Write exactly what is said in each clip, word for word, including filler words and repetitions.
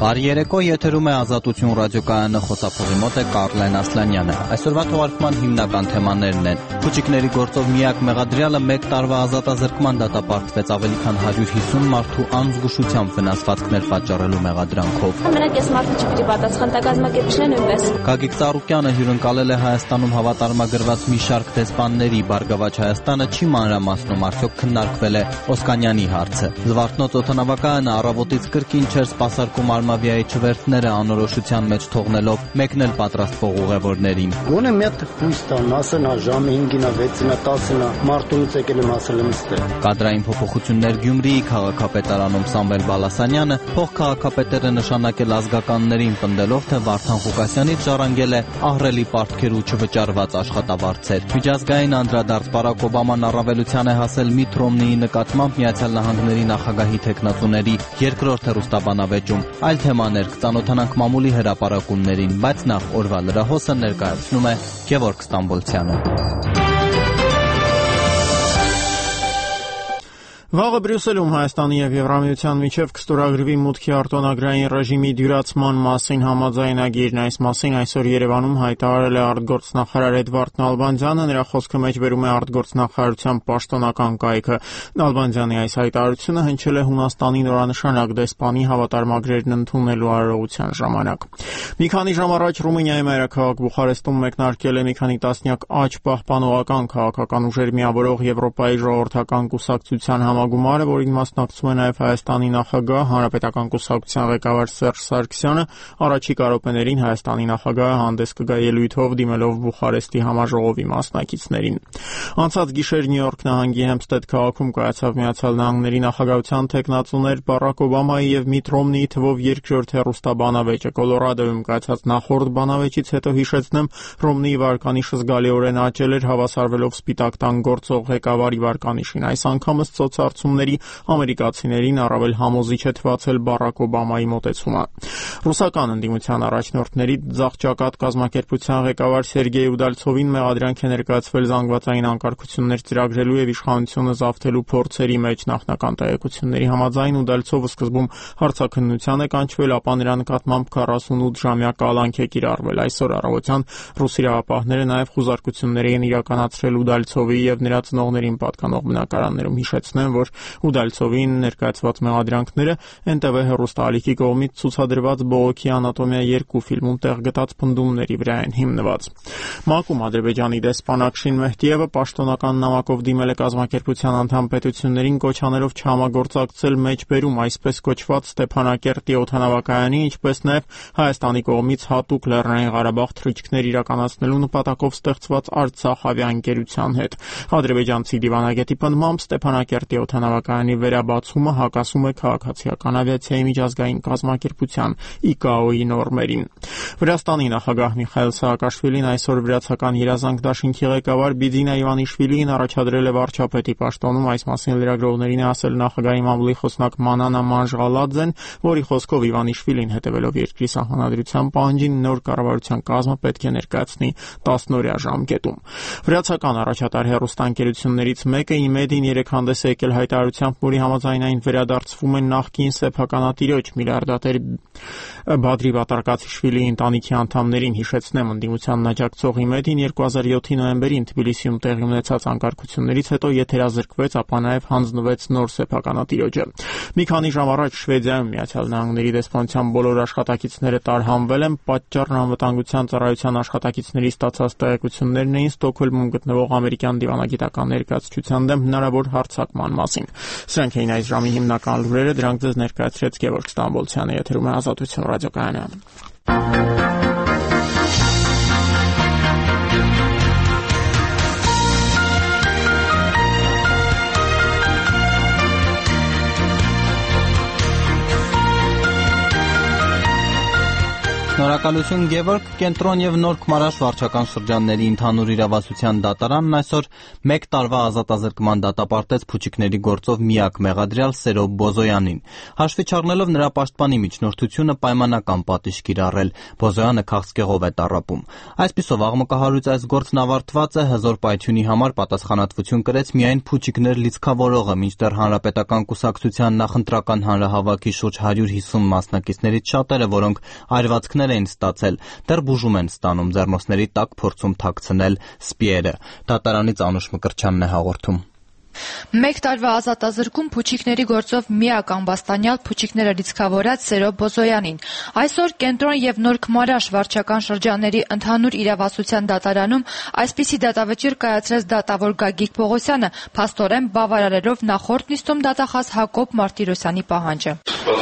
Բարի երեկո, եթերում է Ազատություն ռադիոկայանը, խոսափողի մոտ է Կարլեն Ասլանյանը։ Այսօրվա թողարկման հիմնական թեմաներն են. Փուչիկների գործով միակ մեղադրյալը մեկ տարվա ազատազրկման դատապարտվեց ավելի քան հարյուր հիսուն մարդու անզգուշությամբ վնասվածքներ պատճառելու մեղադրանքով։ Մենակ ես մարդը չպիտի պատասխան տա, կազմակերպիչները նույնպես։ Գագիկ Ծառուկյանը հյուրընկալել է Հայաստանում հավատարմագրված մի շարք դեսպանների, Բարգավաճ Հայաստանը չի մանրամասնում, արդյոք քննարկվել է Օսկանյանի հարցը։ Զվարթնոց օդանավակայանը առավոտից կրկին չէր սպասարկում Արմավիայի չվերթները անորոշության մեջ թողնելով մեկնել պատրաստվող ուղևորներին։ Գոնե մի հատ հույս տան, ասեն ժամը հինգին, վեցին, տասին մարտունից եկել եմ ասել եմ ստե։ Կադրային փոփոխություններ Գյումրիի քաղաքապետարանում Սամվել Բալասանյանը փոխքաղաքապետերը նշանակել ազգականներին պնդելով, թե Վարդան Ղուկասյանից ժառանգել է ահռելի պարտքեր ու չվճարված աշխատավարձեր։ Միջազգային անդրադարձ Բարակ Օբաման առավելության է հասել Միթ Ռոմնիի նկատմամբ Միացյալ Նահանգների նախագահի թեկնածուների երկրորդ հեռուստաբանավեճում։ Այլ թեմաներ կծանոթանանք մամուլի հրապարակումներին, բայց նախ օրվա լրահոսը ներկայացնում է Գևորգ Ստամբոլցյանը։ Վաղը Բրյուսելում Հայաստանի և Եվրամիության միջև կստորագրվի մուտքի արտոնագրային ռեժիմի դյուրացման մասին համաձայնագիրն։ Այս մասին այսօր Երևանում հայտարարել է արտգործնախարար Էդվարդ Նալբանդյանը, նրա խոսքը մեջ բերում է արտգործնախարարության պաշտոնական կայքը։ Նալբանդյանի այս հայտարարությունը հնչել է Հունաստանի նորանշանակ դեսպանի հավատարմագրերն ընդունելու արարողության ժամանակ։ Մի քանի ժամ առաջ Ռումինիայի մայրաքաղաք Բուխարեստում մեկնարկել է մի քանի տասնյակ աջ պահպանողական քաղաքական ուժեր միավորող Եվրոպայի ժողովրդական կուսակցության համագումարը, որին մասնակցում է նաև Հայաստանի նախագահ, Հանրապետական կուսակցության ղեկավար Սերժ Սարգսյանը, առաջիկ րոպեներին Հայաստանի նախագահը հանդես կգա ելույթով դիմելով Բուխարեստի համաժողովի մասնակիցներին։ Անցած գիշեր Նյու Յորք նահանգի Հեմփստեդ քաղաքում կայացավ Միացյալ Նահանգների նախագահության թեկնածուներ Բարակ Օբամայի և Միթ Ռոմնիի թվով երկրորդ հեռուստաբանավեճը։ Կոլորադոյում կայացած նախորդ բանավեճից հետո հիշեցնեմ, Ռոմնիի վարկանիշը զգալիորեն աճել էր, հավասարվելով Սպիտակ տան գործող ղեկավարի վարկանիշին։ Այս անգամը սոցարցումների ամերիկացիներին առավել համոզիչ է թվացել Բարակ Օբամայի մոտեցումը։ Ռուսական ընդդիմության առաջնորդների ձախ ճակատ կազմակերպության ղեկավար Սերգեյ Ուդալցովին մեղադրանք է ներկայացվել զանգվածային անկարգություններ ծրագրելու և իշխանությունը զավթելու փորձերի մեջ։ Նախնական տեղեկությունների համաձայն Ուդալցովը սկզբում հարցաքննության է կանչվել, ապա նրա նկատմամբ քառասունութ ժամյա կալանք է կիրառվել։ Այսօր առավոտյան ռուս իրավապահները նաև խուզարկություններ են իրականացրել Ուդալցովի և նրա ծնողներին պատկանող բնակարաններում։ Հիշեցնեմ, որ Ուդալցովին ներկայացված մեղադրանքները Էն Տե Վի հեռուստաալիքի կողմից ցուցադրված բողոքի անատոմիա երկու ֆիլմում տեղ գտած պնդումների վրա են հիմնված։ ՄԱԿ-ում Ադրբեջանի դեսպան Աքշին Մեհդիևը պաշտոնական նամակով դիմել է կազմակերպության անդամ պետություններին կոչ անելով չհամագործակցել մեջբերում այսպես կոչված Ստեփանակերտի օդանավակայանի, ինչպես նաև Հայաստանի կողմից հատուկ Լեռնային Ղարաբաղ թռիչքներ իրականացնելու նպատակով ստեղծված Արցախ ավիաընկերության հետ։ Ադրբեջանցի դիվանագետի պնդմամբ Ստեփանակերտի օդանավակայանի վերաբացումը հակասում է քաղաքացիական ավիացիայի միջազգային կազմակերպության ի կա օ-ի նորմերին։ Վրաստանի նախագահ Միխայիլ Սաակաշվիլին այսօր վրացական երազանք դաշինքի ղեկավար Բիձինա Իվանիշվիլիին առաջադրել է վարչապետի պաշտոնում։ Այս մասին լրագրողներին է ասել նախագահի մամուլի խոսնակ Մանանա Մանժղալաձեն, որի խոսքով Իվանիշվիլին հետևելով երկրի սահմանադրության պահանջին նոր կառավարության կազմը պետք է ներկայացնի տասնօրյա ժամկետում։ Վրացական առաջատար հեռուստաընկերություններից մեկը Իմեդին երեկ հանդես է եկել հայտարարությամբ, որի համաձայն այն վերադարձվում է նախկին սեփականատիրոջ միլիարդատեր Բադրի Բատարկացիշվիլիի ընտանիքի անդամներին։ Հիշեցնեմ, ընդդիմությանն աջակցող Իմեդին երկու հազար յոթի նոյեմբերին Թբիլիսիում տեղի ունեցած անկարգություններից հետո եթերազրկվեց, ապա նաև հանձնվեց նոր սեփականատիրոջը։ Մի քանի ժամ առաջ Շվեդիայում Միացյալ Նահանգների դեսպանության բոլոր աշխատակիցները տարհանվել են։ Պատճառն անվտանգության ծառայության աշխատակիցների ստացած տեղեկություններն էին Ստոկհոլմում գտնվող ամերիկյան դիվանագիտական ներկայացուցչության դեմ հնարավոր հարձակման մասին։ Սրանք էին այս ժամի հիմնական լուրերը, դրանք ձեզ ներկայացրեց Գևորգ Ստամբոլցյանը, եթերում է Ազատություն ռադիոկայանը։ Շնորհակալություն Գևորգ, Կենտրոն եւ Նոր Քմարաշ վարչական շրջանների ընդհանուր իրավասության դատարանն այսօր մեկ տարվա ազատազրկման դատապարտեց փուչիկների գործով միակ մեղադրյալ Սերո Բոզոյանին։ Հաշվի չառնելով նրա պաշտպանի միջնորդությունը պայմանական պատիժ կիրառել, Բոզոյանը քաղցկեղով է տառապում։ Այսպիսով աղմկահարույց այս գործն ավարտված է, հզոր պայթյունի համար պատասխանատվություն կրեց միայն փուչիկներ լիցքավորողը, մինչդեռ հանրապետական կուսակցության նախընտրական հանրահավաքի շուրջ հարյուր հիսուն մասնակիցներից շատերը, որոնք այրվածքներ էին ստացել, դեռ բուժում են ստանում, ձեռնոցների տակ փորձում թաքցնել սպիերը։ Դատարանից Անուշ Մկրտչյանն է հաղորդում։ Մեկ տարվա ազատազրկում փուչիկների գործով միակ ամբաստանյալ փուչիկները լիցքավորած Սերո Բոզոյանին։ Այսօր Կենտրոն եւ Նոր Քմարաշ վարչական շրջանների ընդհանուր իրավասության դատարանում այսպիսի դատավճիռ կայացրեց դատավոր Գագիկ Պողոսյանը, փաստորեն բավարարելով նախորդ նիստում դատախազ Հակոբ Մարտիրոսյանի պահանջը։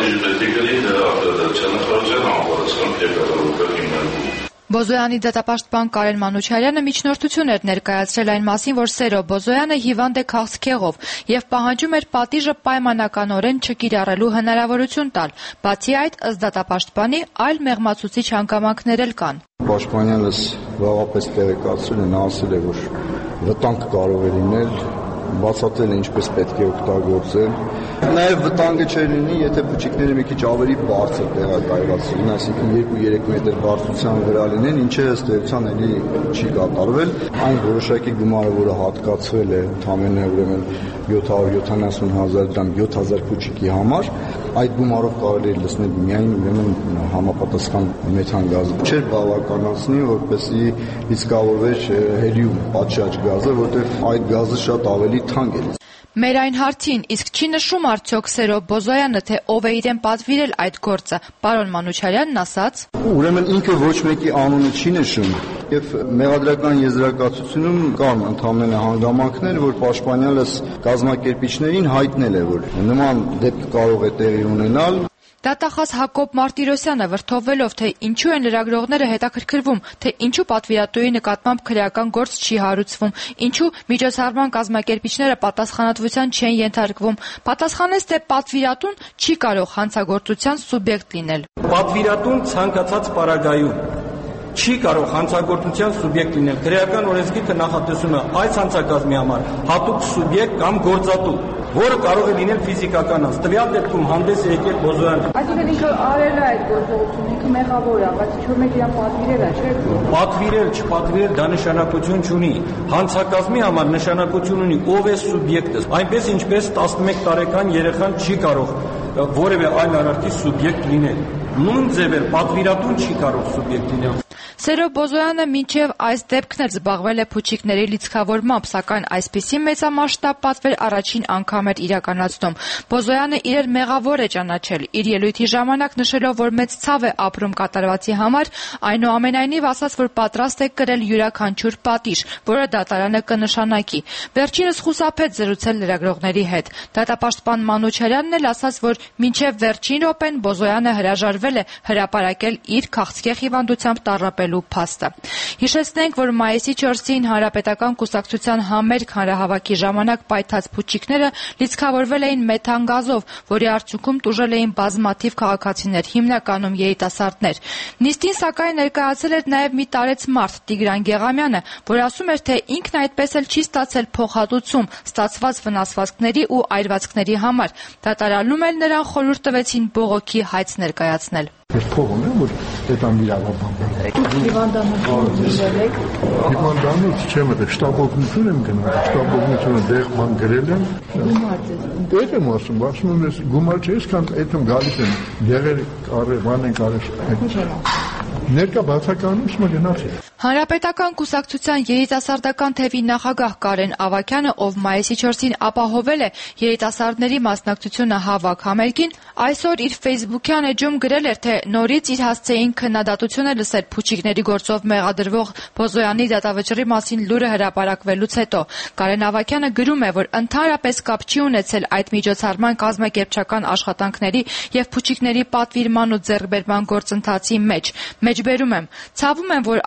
Բոզոյանի դատապաշտպան Կարեն Մանուչարյանը միջնորդություն էր ներկայացրել այն մասին, որ Սերո Բոզոյանը հիվանդ է քաղցկեղով եւ պահանջում էր պատիժը պայմանականորեն չկիրառելու հնարավորություն տալ։ Բացի այդ, ըստ դատապաշտպանի, այլ մեղմացուցիչ հանգամանքներ էլ կան։ Պաշտպանյանս վաղապես տեղեկացրել են, ասել է, որ վտանգ կարող է լինել, բացատրել է ինչպես պետք է օգտագործել։ Նաև վտանգը չէ լինի, եթե փուչիկները մի քիչ ավելի բարձր տեղակայված լինեն, այսինքն երկու-երեք մետր բարձրության վրա լինեն, ինչը ըստ էության էլի չի կատարվել։ Այն որոշակի գումարը, որը հատկացվել է ընդամենը ուրեմն յոթ հարյուր յոթանասուն հազար դրամ յոթ հազար փուչիկի համար, այդ գումարով կարելի է լցնել միայն ուրեմն համապատասխան մեթան գազը։ Չէր բավականացնի, որպեսզի լիցքավորվեր հելիում պատշաճ գազը, որտեղ այդ գազը շատ ավելի թանկ է։ Մեր այն հարցին, իսկ չի նշում արդյոք Սերո Բոզոյանը, թե ով է իրեն պատվիրել այդ գործը, պարոն Մանուչարյանն ասաց. Ուրեմն ինքը ոչ մեկի անունը չի նշում, եւ մեղադրական եզրակացությունում կան ընդհանրապես հանգամանքներ, որ պաշտպանյալս կազմակերպիչներին հայտնել է, որ նման դեպք կարող է տեղի ունենալ։ Դատախազ Հակոբ Մարտիրոսյանը վրդովվելով, թե ինչու են լրագրողները հետաքրքրվում, թե ինչու պատվիրատուի նկատմամբ քրեական գործ չի հարուցվում, ինչու միջոցառման կազմակերպիչները պատասխանատվության չեն ենթարկվում, պատասխանեց, թե պատվիրատուն չի կարող հանցագործության սուբյեկտ լինել։ Պատվիրատուն ցանկացած պարագայում չի կարող հանցագործության սուբյեկտ լինել։ Քրեական օրենսգիրքը նախատեսում է այս հանցագազմի համար հատուկ սուբյեկտ կամ գործատու, որը կարող է լինել ֆիզիկական անձ։ Տվյալ դեպքում հանդես է եկել Բոզոյանը։ Այսինքն ինքը արել է այդ գործողությունը, ինքը մեղավոր է, բայց ինչ-որ մեկ իրան պատվիրել է, չէ՞։ Պատվիրել, չպատվիրել դա նշանակություն չունի։ Հանցագազմի համար նշանակություն ունի ով է սուբյեկտը։ Այնպես ինչպես տասնմեկ տարեկան երեխան չի կարող որևէ այլ արարքի սուբյեկտ լինել։ Նույն ձևեր պատվիրատուն չի կարող սուբյեկտ լինել։ Սերո Բոզոյանը մինչև այս դեպքն էլ զբաղվել է փուչիկների լիցքավորմամբ, սակայն այսպիսի մեծամասշտաբ պատվեր առաջին անգամ էր իրականացնում։ Բոզոյանը իրեն մեղավոր է ճանաչել, իր ելույթի ժամանակ նշելով, որ մեծ ցավ է ապրում կատարվածի համար, այնուամենայնիվ ասաց, որ պատրաստ է կրել յուրաքանչյուր պատիժ, որը դատարանը կնշանակի։ Վերջինս խուսափեց զրուցել լրագրողների հետ։ Դատապաշտպան Մանուչարյանն էլ ասաց, որ մինչև վերջին րոպեն Բոզոյանը հրաժարվել է հրապարակել իր քաղցկեղ հիվանդությամբ տառապել փաստը։ Հիշեցնենք, որ մայիսի չորսին Հանրապետական կուսակցության համերգ հանրահավաքի ժամանակ պայթած փուչիկները լիցքավորվել էին մեթան գազով, որի արդյունքում տուժել էին բազմաթիվ քաղաքացիներ, հիմնականում երիտասարդներ։ Նիստին սակայն ներկայացել էր նաև մի տարեց մարդ Տիգրան Գեղամյանը, որ ասում էր, թե ինքն այդպես էլ չի ստացել փոխհատուցում ստացված վնասվածքների ու այրվածքների համար։ Դատարանում էլ նրան խորհուրդ տվեցին բողոքի հայց ներկայացնել։ Ես փող ունեմ, որ դետամ իրավաբան։ Հիվանդանոցում եք։ Հիվանդանոց չեմ դե շտաբօգնություն եմ գնում, շտաբօգնությունը դեղ բան գրել եմ։ Գումար ես։ Դե եմ ասում, ասում եմ, գումար չէ, այսքան այդում գալիս են, դեղեր կարը, բան են կարը։ Ներկա բացակայանում ուսումը գնացի։ Հանրապետական կուսակցության երիտասարդական թևի նախագահ Կարեն Ավագյանը, ով մայիսի չորսին ապահովել է երիտասարդների մասնակցությունը հավաք համերգին, այսօր իր ֆեյսբուքյան էջում գրել էր, թե նորից իր հասցեին քննադատություն է լսել փուչիկների գործով մեղադրվող Բոզոյանի դատավճռի մասին լուրը հրապարակվելուց հետո։ Կարեն Ավագյանը գրում է, որ ընդհանրապես կապ չի ունեցել այդ միջոցառման կազմակերպչական աշխատանքների եւ փուչիկների պատվիրման ու ձեռքբերման գործընթացի մեջ։ Մեջբերում եմ, ցավում եմ, որ այս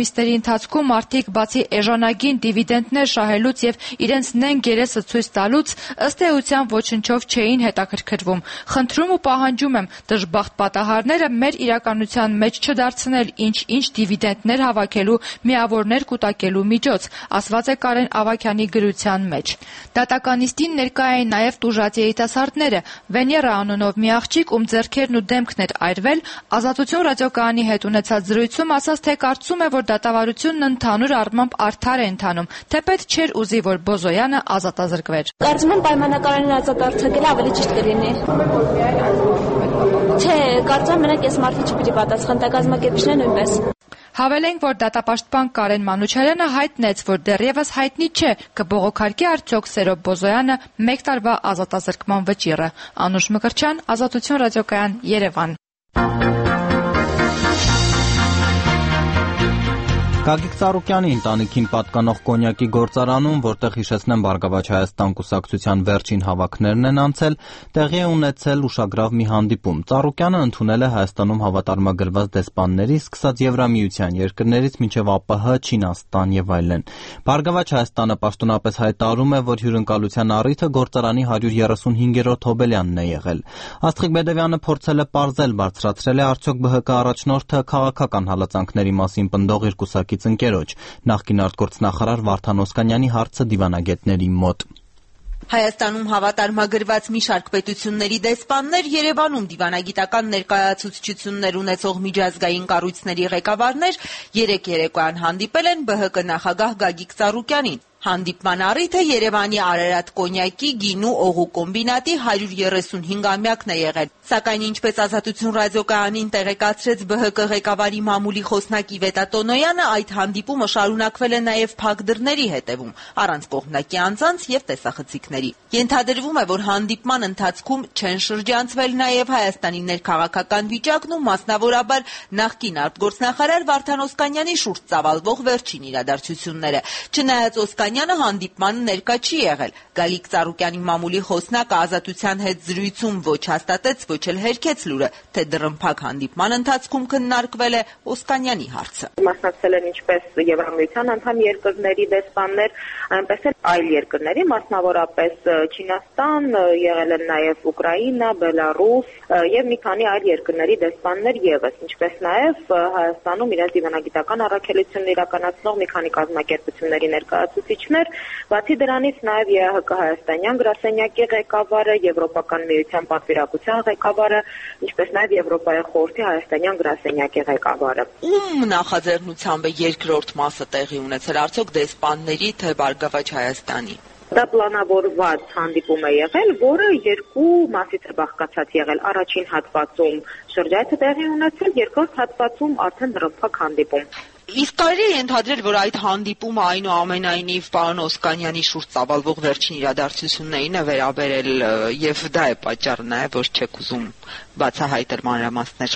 ամիսների ընթացքում մարդիկ բացի էժանագին դիվիդենտներ շահելուց եւ իրենց նենգ երեսը ցույց տալուց ըստ էության ոչնչով չէին հետաքրքրվում։ Խնդրում ու պահանջում եմ դժբախտ պատահարները մեր իրականության մեջ չդարձնել ինչ-ինչ դիվիդենտներ հավաքելու, միավորներ կուտակելու միջոց, ասված է Կարեն Ավագյանի գրության մեջ։ Դատականիստին ներկա էին նաև տուժած երիտասարդները։ Վեներա անունով մի աղջիկ, ում ձեռքերն ու դեմքն էր այրվել, Ազատություն ռադիոկայանի հետ ունեցած զրույցում ասաց, թե կարծում է, որ դատավարությունն ընդհանուր առմամբ արդար է ընթանում, թեպետ չէր ուզի, որ Բոզոյանը ազատազրկվեր։ Կարծում եմ պայմանականորեն ազատ արձակելը ավելի ճիշտ կլինի։ Չէ, կարծում եմ մենակ այս մարդը չպիտի պատասխան, տա կազմակերպիչները նույնպես։ Հավելենք, որ դատապաշտպան Կարեն Մանուչարյանը հայտնեց, որ դեռևս հայտնի չէ, կբողոքարկի արդյոք Սերոբ Բոզոյանը մեկ տարվա ազատազրկման վճիռը։ Անուշ Մկրտչյան, Ազատություն ռադիոկայան, Երևան։ Գագիկ Ծառուկյանի ընտանիքին պատկանող կոնյակի գործարանում, որտեղ հիշեցնեմ Բարգավաճ Հայաստան կուսակցության վերջին հավաքներն են անցել, տեղի է ունեցել ուշագրավ մի հանդիպում։ Ծառուկյանը ընդունել է Հայաստանում հավատարմագրված դեսպանների, սկսած Եվրամիության երկրներից մինչև ԱՊՀ, Չինաստան եւ այլն։ Բարգավաճ Հայաստանը պաշտոնապես հայտարարում է, որ հյուրընկալության առիթը գործարանի հարյուր երեսունհինգերորդ հոբելյանն է եղել։ Աստղիկ Բեդևյանը փորձել է պարզել, բարձրացրել է արդյոք ԲՀԿ առաջնորդը քաղաքական հալածանքների մասին պնդող իր կուսակցության ընկերոջ, նախկին արտգործնախարար Վարդան Օսկանյանի հարցը դիվանագետների մոտ։ Հայաստանում հավատարմագրված մի շարք պետությունների դեսպաններ, Երևանում դիվանագիտական ներկայացուցչություններ ունեցող միջազգային կառույցների ղեկավարներ երեկ երեկոյան հանդիպել են ԲՀԿ նախագահ Գագիկ Ծառուկյանին։ Հանդիպման առիթը Երևանի Արարատ կոնյակի, գինու, օղու կոմբինատի հարյուր երեսունհինգամյակն է եղել։ Սակայն ինչպես Ազատություն ռադիոկայանին տեղեկացրեց ԲՀԿ ղեկավարի մամուլի խոսնակ Իվետա Տոնոյանը, այդ հանդիպումը շարունակվել է նաև փակ դռների հետևում, առանց կողմնակի անձանց եւ տեսախցիկների։ Ենթադրվում է, որ հանդիպման ընթացքում չեն շրջանցվել նաև Հայաստանի ներքաղաքական վիճակն ու մասնավորաբար նախկին արտգործնախարար Վարդան Օսկանյանի շուրջ ծավալվող վերջին իրադարձությունները։ Չնայած Օսկանյանը հանդիպմանը ներկա չի եղել։ Գագիկ Ծառուկյանի մամուլի խոսնակը Ազատության հետ զրույցում ոչ հաստատեց, ոչ էլ հերքեց լուրը, թե դռնփակ հանդիպման ընթացքում քննարկվել է Օսկանյանի հարցը։ Մասնակցել են ինչպես Եվրամիության անդամ երկրների դեսպաններ, այնպես էլ այլ երկրների, մասնավորապես Չինաստան, եղել են նաև Ուկրաինա, Բելարուս եւ մի քանի այլ երկրների դեսպաններ եւս, ինչպես նաև Հայաստանում իրենց դիվանագիտական առաքելությունն իրականացնող մի քանի կազմակերպությունների ներկայացուցիչներ, բացի դրանից նաև ԵԱՀԿ հայաստանյան գրասենյակի ղեկավարը, Եվրոպական միության պատվիրակության ղեկավարը, ինչպես նաև Եվրոպայի խորհրդի հայաստանյան գրասենյակի ղեկավարը։ Ում նախաձեռնությամբ է երկրորդ մասը տեղի ունեցել, արդյոք դեսպանների, թե Բարգավաճ Հայաստանի։ Դա պլանավորված հանդիպում է եղել, որը երկու մասից է բաղկացած եղել։ Առաջին հատվածում շրջայցը տեղի ունեցել, երկրորդ հատվածում արդեն դռնփակ հանդիպում։ Իսկ կարելի է ենթադրել, որ այդ հանդիպումը այնուամենայնիվ պարոն Օսկանյանի շուրջ ծավալվող վերջին իրադարձություններին է վերաբերել եւ դա է պատճառը նաեւ, որ չեք ուզում բացահայտել մանրամասներ։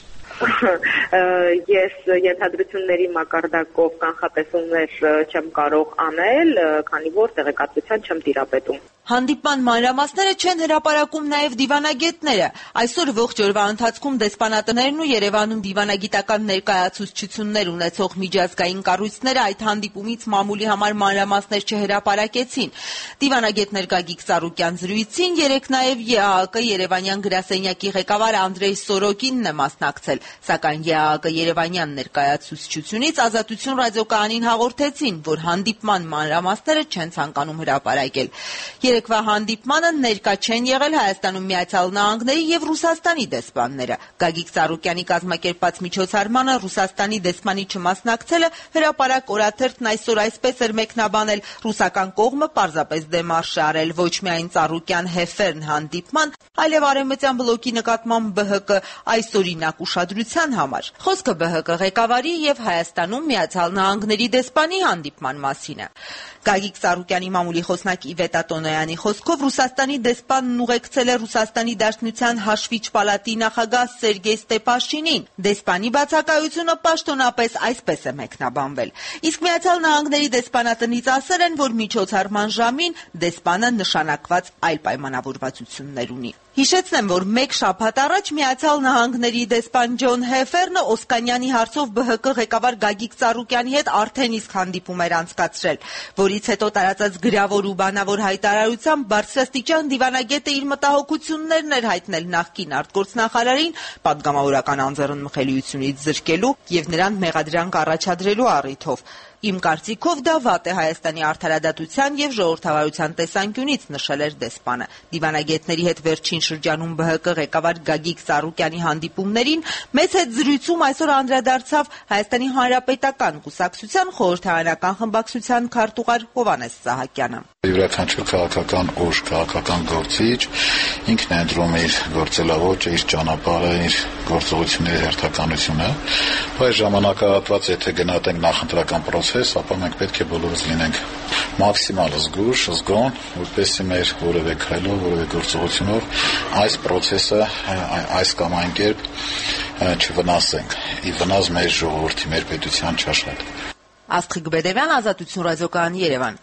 Ես ենթադրությունների մակարդակով կանխատեսումներ չեմ կարող անել, քանի որ տեղեկատվության չեմ տիրապետում։ Հանդիպման մանրամասները չեն հրապարակում նաև դիվանագետները։ Այսօր ողջ օրվա ընթացքում դեսպանատներն ու Երևանում դիվանագիտական ներկայացուցչություններ ունեցող միջազգային կառույցները այդ հանդիպումից մամուլի համար մանրամասներ չհրապարակեցին։ Դիվանագետներ Գագիկ Ծառուկյան զրույցին երեկ նաև ԵԱՀԿ Երևանյան գրասենյակի ղեկավար Անդրեյ Սորոկինն է մասնակցել, սակայն ԵԱՀԿ Երևանյան ներկայացուցչությունից Ազատություն ռադիոկայանին հաղորդեցին, որ հանդիպման մանրամասները չեն ցանկանում հրապարակել։ Երեկվա հանդիպմանը ներկա չեն եղել Հայաստանում Միացյալ Նահանգների եւ Ռուսաստանի դեսպանները։ Գագիկ Ծառուկյանի կազմակերպած միջոցառմանը Ռուսաստանի դեսպանի չմասնակցելը հրապարակ օրաթերթն այսօր այսպես էր մեկնաբանել. ռուսական կողմը պարզապես դեմարշ է արել ոչ միայն Ծառուկյան Հեֆերն հանդիպման, այլև արևմտյան բլոկի նկատմամբ ԲՀԿ այսօրինակ ուշադրության համար։ Խոսքը ԲՀԿ ղեկավարի եւ Հայաստանում Միացյալ Նահանգների դեսպանի հանդիպման մասին է։ Գագիկ Ծառուկյանի մամուլի խոսնակ Իվետա Տոնոյանի խոսքով Ռուսաստանի դեսպանն ուղեկցել է Ռուսաստանի Դաշնության հաշվիչ պալատի նախագահ Սերգեյ Ստեփաշինին։ Դեսպանի բացակայությունը պաշտոնապես այսպես է մեկնաբանվել։ Իսկ Միացյալ Նահանգների դեսպանատնից ասել են, որ միջոցառման ժամին դեսպանը նշանակված այլ պայմանավորվածություններ ունի։ Հիշեցնեմ, որ մեկ շաբաթ առաջ Միացյալ Նահանգների դեսպան Ջոն Հեֆերնը Օսկանյանի հարցով Բ Հ Կ ղեկավար Գագիկ Ծառուկյանի հետ արդեն իսկ հանդիպում էր անցկացրել, որից հետո տարածած գրավոր ու բանավոր հայտարարությամբ բարձրաստիճան դիվանագետը իր մտահոգություններն էր հայտնել նախկին արտգործնախարարին պատգամավորական անձեռնմխելիությունից զրկելու եւ նրան մեղադրանք առաջադրելու առիթով։ Իմ կարծիքով դա վատ է Հայաստանի արդարադատության եւ ժողովրդավարության տեսանկյունից, նշել էր դեսպանը։ Դիվանագետների հետ վերջին շրջանում Բ Հ Կ ղեկավար Գագիկ Ծառուկյանի հանդիպումներին մեծ հետ զրույցում այսօր անդրադարձավ Հայաստանի Հանրապետական կուսակցության խորհրդարանական խմբակցության քարտուղար Հովհաննես Սահակյանը։ Յուրաքանչյուր քաղաքական ուժ, քաղաքական գործիչ ինքն է ընտրում իր գործելավոճը, իր ճանապարհը, իր գործողությունների հերթականությունը, բայց ժամանակահատված, եթե գնահատենք նախընտրական process, ապա մենք պետք է բոլորս լինենք մաքսիմալ զգույշ, զգոն, որպեսզի մեր որևէ քայլով, որևէ գործողությունով այս process-ը այս կամ այն կերպ չվնասենք, ի վնաս մեր ժողովրդի, մեր պետության չաշխատ։ Աստղիկ Բեդևյան, Ազատություն ռադիոկայան, Երևան։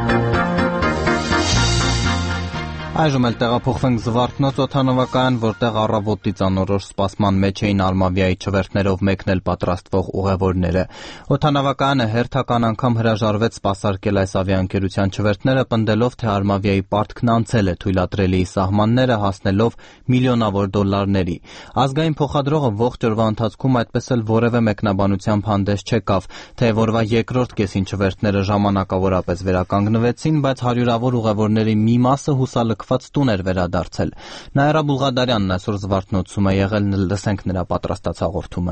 Այժմ էլ տեղափոխվենք Զվարթնոց օդանավակայան, որտեղ առավոտից անորոշ սպասման մեջ էին Արմավիայի չվերթներով մեկնել պատրաստվող ուղևորները։ Օդանավակայանը հերթական անգամ հրաժարվեց սպասարկել այս ավիաընկերության չվերթները, պնդելով, թե Արմավիայի պարտքն անցել է թույլատրելի սահմանները, հասնելով միլիոնավոր դոլարների։ Ազգային փոխադրողը ողջ օրվա ընթացքում այդպես էլ որևէ մեկնաբանությամբ հանդես չեկավ, թե որվա երկրորդ կեսին չվերթները ժամանակավորապես վերականգնվեցին, բայց հարյուրավոր ուղևորների մի մասը հուսալքված տուն էր վերադարձել։ Նաիրա Բուլղադարյանն այսօր Զվարթնոցում է եղել, լսենք նրա պատրաստած հաղորդումը։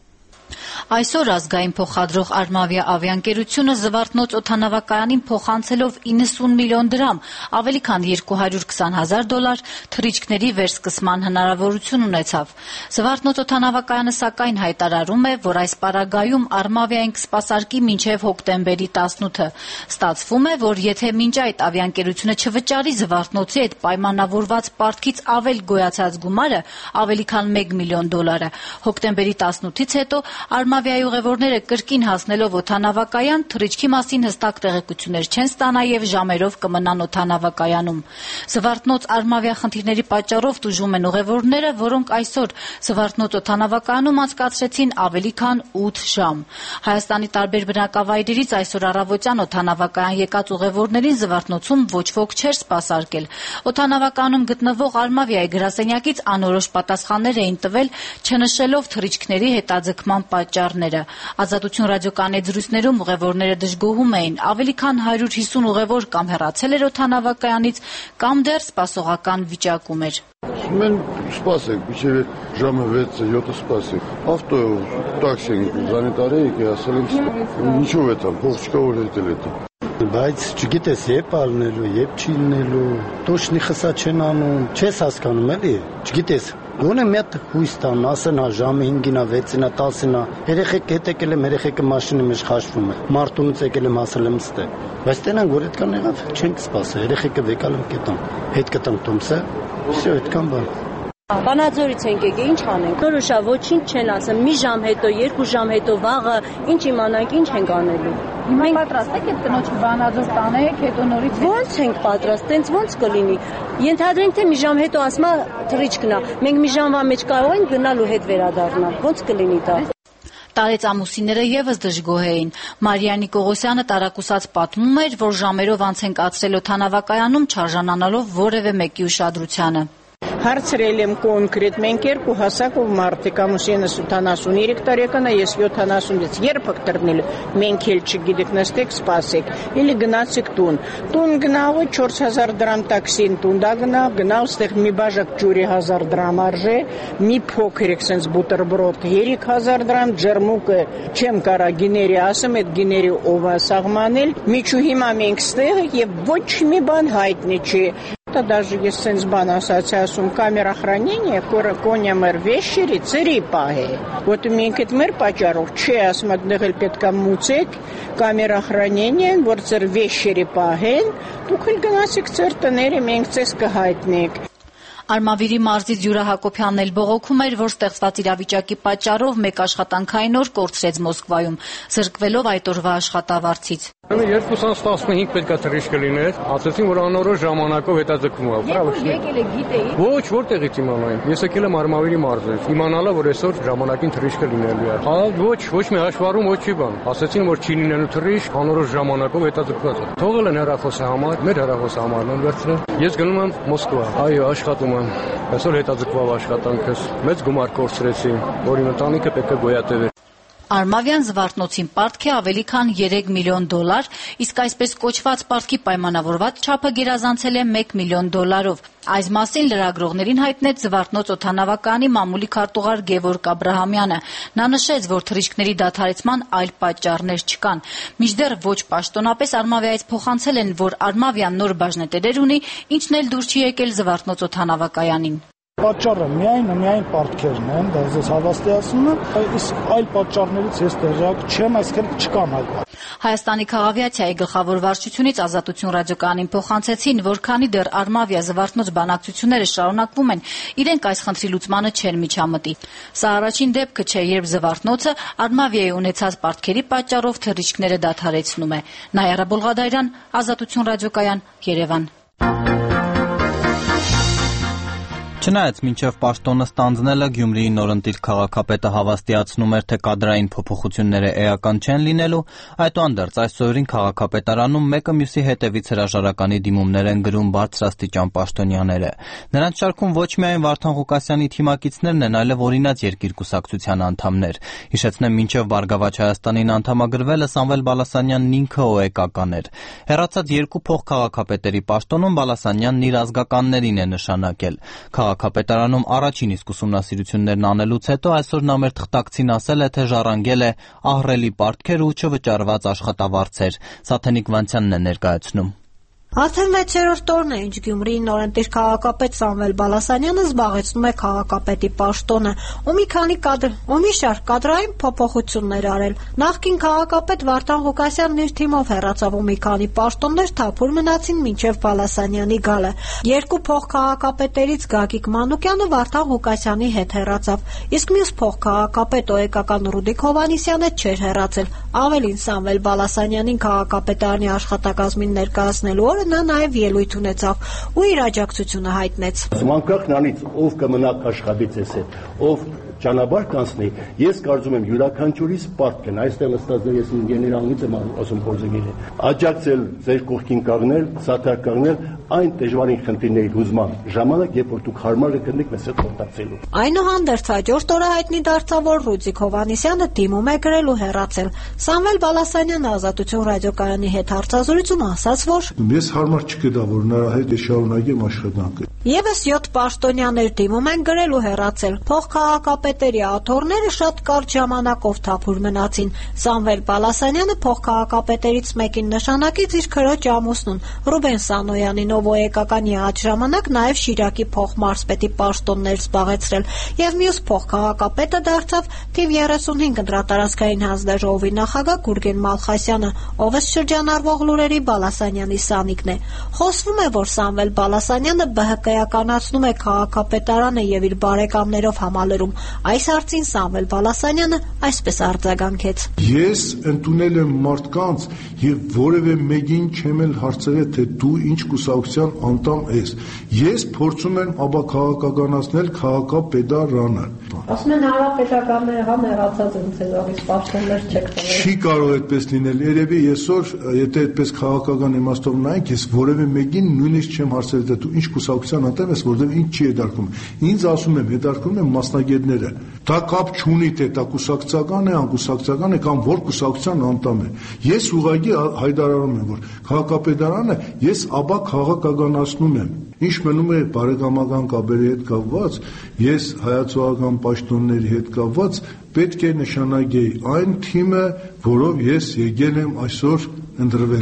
Այսօր ազգային փոխադրող Արմավիա ավիաընկերությունը Զվարթնոց օդանավակայանին փոխանցելով իննսուն միլիոն դրամ, ավելի քան երկու հարյուր քսան հազար դոլար թռիչքների վերսկսման հնարավորություն ունեցավ։ Զվարթնոց օդանավակայանը սակայն հայտարարում է, որ այս պարագայում Արմավիային կսպասարկի մինչև հոկտեմբերի տասնութը։ Ստացվում է, որ եթե մինչ այդ ավիաընկերությունը չվճարի Զվարթնոցի այդ պայմանավորված պարտքից ավել գոյացած գումարը, ավելի քան մեկ միլիոն դոլարը, հոկտեմբերի տասնութից հետո Արմավիայի ուղևորները կրկին հասնելով օդանավակայան թռիչքի մասին հստակ տեղեկություններ չեն ստանա եւ ժամերով կմնան օդանավակայանում։ Զվարթնոց Արմավիա խնդիրների պատճառով տուժում են ուղևորները, որոնք այսօր Զվարթնոց օդանավակայանում անցկացրեցին ավելի քան ութ ժամ։ Հայաստանի տարբեր բնակավայրերից այսօր առավոտյան օդանավակայան եկած ուղևորներին Զվարթնոցում ոչ ոք չէր սպասարկել։ Օդանավակայանում գտնվող Արմավիայի գրասենյակից անորոշ պատասխաններ էին տվել, չնշելով թռիչքների հետաձգման պատճառները։ Ազատություն ռադիոկայանի զրույցներում ուղևորները դժգոհում էին, ավելի քան հարյուր հիսուն ուղևոր կամ հեռացել էր օդանավակայանից, կամ դեռ սպասողական վիճակում էր։ Մենք սպասենք, մինչև ժամը վեցը յոթը սպասենք։ Ավտո տաքսի ենք զանիտարի եկի, ասել ենք ինչով է տան, փող չկա որ հետել է տան։ Բայց չգիտես երբ ալնելու, երբ չի լինելու, տոշնի խսա չեն անում, չես հասկանում էլի, չգիտես։ Գոնե մի հատ հույս տան, ասեն հա ժամը հինգին է, վեցին է, տասին է, երեխեք հետ եկել եմ, երեխեքը մաշինի մեջ խաշվում է, մարտունից եկել եմ, ասել եմ ստե։ Բայց տենան որ այդքան եղավ, չենք սպասել, երեխեքը վեկալ եմ կետան, հետ կտամ տոմսը, всё, այդքան բան։ Վանաձորից ենք եկել, ինչ անենք։ Նորոշա ոչինչ չեն ասում, մի ժամ հետո, երկու ժամ հետո, վաղը ինչ իմանանք, ինչ ենք անելու։ Մենք պատրաստ եք այդ կնոջ Վանաձոր տանեք, հետո նորից ո՞նց ենք պատրաստ, տենց ո՞նց կլինի։ Ենթադրենք թե մի ժամ հետո ասма թռիչքն է։ Մենք մի ժամվա մեջ կարող ենք գնալ ու հետ վերադառնալ։ Ո՞նց կլինի դա։ Տարեց ամուսինները եւս դժգոհ էին։ Մարիա Նիկողոսյանը տարակուսած պատմում էր, որ ժամերով անց են կացրել օդանավակայանում չարժանանալով որևէ մեկի ուշադրությանը։ Հարցրել եմ կոնկրետ, մենք երկու հասակ ու մարդիկ, ամուսինը ութանասուներեք տարեկան է, ես յոթանասունից, երբ եք տրնել, մենք էլ չգիտեք, նստեք, սպասեք, էլի գնացեք տուն։ Տուն գնալու չորս հազար դրամ տաքսին տուն դա գնա, գնալ ստեղ մի բաժակ ջուրի հազար դրամ արժե, մի փոքրիկ sense բուտերբրոդ երեք հազար դրամ, ջերմուկը չեմ կարա գիների ասեմ, այդ գիների ով է սահմանել, միջու հիմա մենք ստեղ եւ ոչ մի բան հայտնի չի։ Это даже есть sense бан ассоциациум камера хранения, коня мэр вещери, цари паги. Вот մենք այդ մեր պատճառով չի ասում դեղել պետք է մուծեք կամերա хранения, որ ծեր վեշերի պահեն, դուք էլ գնացիք ծեր տները, մենք ցես կհայտնենք։ Արմավիրի մարզից Յուրա Հակոբյանն էլ բողոքում էր, որ ստեղծված իրավիճակի պատճառով մեկ աշխատանքային օր կորցրեց Մոսկվայում, զրկվելով այդ օրվա աշխատավարձից։ երկուս տասնհինգ պետք է թռիչք լիներ, ասացին, որ անորոշ ժամանակով հետաձգվում է։ Եկել եք գիտեի։ Ոչ, որտեղից իմանային։ Ես եկել եմ Արմավիրի մարզից, իմանալա, որ այսօր ժամանակին թռիչքը լինելու է։ Հա, ոչ, ոչ մի հաշվառում, ոչ մի բան։ Ասացին, որ չի լինելու թռիչք, անորոշ ժամանակով հետաձգված է։ Թողել են հեռախոսի համար, մեր հեռախոսի համարն են վերցրել։ Ես գնում եմ Մոսկվա։ Այո, աշխատում եմ։ Այսօր հետաձգվավ աշխատանքս։ Մեծ գումար կորցրեցի, որի ընտանիքը պետք է գոյատևեր։ Արմավյան զվարթնոցին պարտքի ավելի քան երեք միլիոն դոլար, իսկ այսպես կոչված պարտքի պայմանավորված չափը գերազանցել է մեկ միլիոն դոլարով։ Այս մասին լրագրողներին հայտնեց Զվարթնոց օդանավակայանի մամուլի քարտուղար Գևորգ Աբրահամյանը։ Նա նշեց, որ թռիչքների դադարեցման այլ պատճառներ չկան։ Մինչդեռ ոչ պաշտոնապես Արմավիայից փոխանցել են, որ Արմավյան նոր բաժնետերեր ունի, ինչն էլ դուր չի եկել Զվարթնոց օդանավակայանին։ Պատճառը միայն ու միայն պարտքերն են, դա ես հավաստիացնում եմ, իսկ այլ պատճառներից ես տեղյակ չեմ, այսինքն չկան այլ պատճառ։ Հայաստանի քաղավիացիայի գլխավոր վարչությունից Ազատություն ռադիոկայանին փոխանցեցին, որ քանի դեռ Արմավիա Զվարթնոց բանակցությունները շարունակվում են, իրենք այս խնդրի լուծմանը չեն միջամտի։ Սա առաջին դեպքը չէ, երբ Զվարթնոցը Արմավիայի ունեցած պարտքերի պատճառով թռիչքները դադարեցնում է։ Նայարա Բոլղադայրյան, Ազատություն ռադիոկայան, Երևան։ Չնայած մինչև պաշտոնը ստանձնելը Գյումրիի նորընտիր քաղաքապետը հավաստիացնում էր, թե կադրային փոփոխությունները էական չեն լինելու, այդուհանդերձ այսօրին քաղաքապետարանում մեկը մյուսի հետևից հրաժարականի դիմումներ են գրում բարձրաստիճան պաշտոնյաները։ Նրանց շարքում ոչ միայն Վարդան Ղուկասյանի թիմակիցներն են, այլև օրինաց երկիր կուսակցության անդամներ։ Հիշեցնեմ, մինչև Բարգավաճ Հայաստանին անդամագրվելը Սամվել Բալասանյանն ինքը օեկական էր։ Հեռացած երկու փոխքաղաքապետերի պաշտոնում Բալասանյանն իր ազգականներին է նշանակել։ Քաղաքապետարանում առաջին իսկ ուսումնասիրություններն անելուց հետո այսօր նա մեր թղթակցին ասել է, թե ժառանգել է ահռելի պարտքեր ու չվճարված աշխատավարձեր։ Սաթենիկ Վանցյանն է ներկայացնում։ Արդեն վեցերորդ օրն է, ինչ Գյումրիի նորընտիր քաղաքապետ Սամվել Բալասանյանը զբաղեցնում է քաղաքապետի պաշտոնը, ու մի քանի կադր, ու մի շարք կադրային փոփոխություններ արել։ Նախկին քաղաքապետ Վարդան Ղուկասյանն իր թիմով հեռացավ ու մի քանի պաշտոններ թափուր մնացին մինչև Բալասանյանի գալը։ Երկու փոխքաղաքապետերից Գագիկ Մանուկյանը Վարդան Ղուկասյանի հետ հեռացավ, իսկ մյուս փոխքաղաքապետ օեկական Ռուդիկ Հովհաննիսյանը չէր հեռացել։ Ավելին, Սամվել Բալասանյանին քաղաքապետարանի աշխատակազմին ներկայացնելու նա նաև ելույթ ունեցավ ու իր աջակցությունը հայտնեց։ Անկախ նրանից ով կմնա աշխատի ձեզ հետ, ով ճանապարհ կանցնի, ես կարծում եմ յուրաքանչյուրիս պարտք են, այստեղ նստած ես գեներալից եմ ասում փորձագիր աջակցել ձեր կողքին կանգնել, սաթար կանգնել այն դժվարին խնդիրների հուզման ժամանակ, երբ որ դուք հարմար կգտնեք մեզ հետ խորտացելու։ Այնուհանդերձ հաջորդ օրը հայտնի դարձավ, որ Ռուդիկ Հովհաննիսյանը դիմում է գրել ու հեռացել։ Սամվել Բալասանյանը Ազատություն ռադիոկայանի հետ հարցազրույցում ասաց, որ ես հարմար չգտա, որ նրա հետ շարունակեմ աշխատանքը։ Եվս յոթ պաշտոնյաներ դիմում են գրել ու հեռացել։ Փոխքաղաքապետերի աթոռները շատ կարճ ժամանակով թափուր մնացին։ Սամվել Բալասանյանը փոխքաղաքապետերից մեկին նշանակեց իր քրոջ ամուսնուն Ռուբեն Սանոյանին, ով օեկականի այդ ժամանակ նաև Շիրակի փոխմարզպետի պաշտոններ զբաղեցրել, եւ մյուս փոխքաղաքապետը դարձավ թիվ երեսունհինգ ընտրատարածքային հանձնաժողովի նախագահ Գուրգեն Մալխասյանը, ով ըստ շրջանառվող լուրերի Բալասանյանի սանիկն է։ Խոսվում է, որ Սամվել Բալասանյանը բհկայականացնում է քաղաքապետարանը եւ իր բարեկամներով համալրում։ Այս հարցին Սամվել Բալասանյանը այսպես արձագանքեց. Ես ընդունել եմ մարդկանց եւ որևէ մեկին չեմ էլ հարցրել, թե դու ինչ կուսակցության անդամ ես։ Ես փորձում եմ ապաքաղաքականացնել քաղաքապետարանը։ Ասում են հանրապետականները հա մեռացած են ցեզորից պաշտոններ չեք տվել։ Չի կարող այդպես լինել։ Երևի այսօր, եթե այդպես քաղաքական իմաստով նայենք, ես որևէ մեկին նույնիսկ չեմ հարցրել, թե դու ինչ կուսակցության անդամ ես, որտեղ ինչ չի հետարկում։ Ինձ ասում եմ, հետարկում եմ մասնագետները։ Դա կապ չունի, թե դա կուսակցական է, անկուսակցական է կամ որ կուսակցության անդամ է։ Ես ուղղակի հայտարարում եմ, որ քաղաքապետարանը ես ապա քաղաքականացնում եմ։ Ինչ մնում է բարեկամական կապերի հետ կապված, ես հայացողական պաշտոնների հետ կապված պետք է նշանակեի այն թիմը, որով ես եկել եմ այսօր ընտրվել եմ։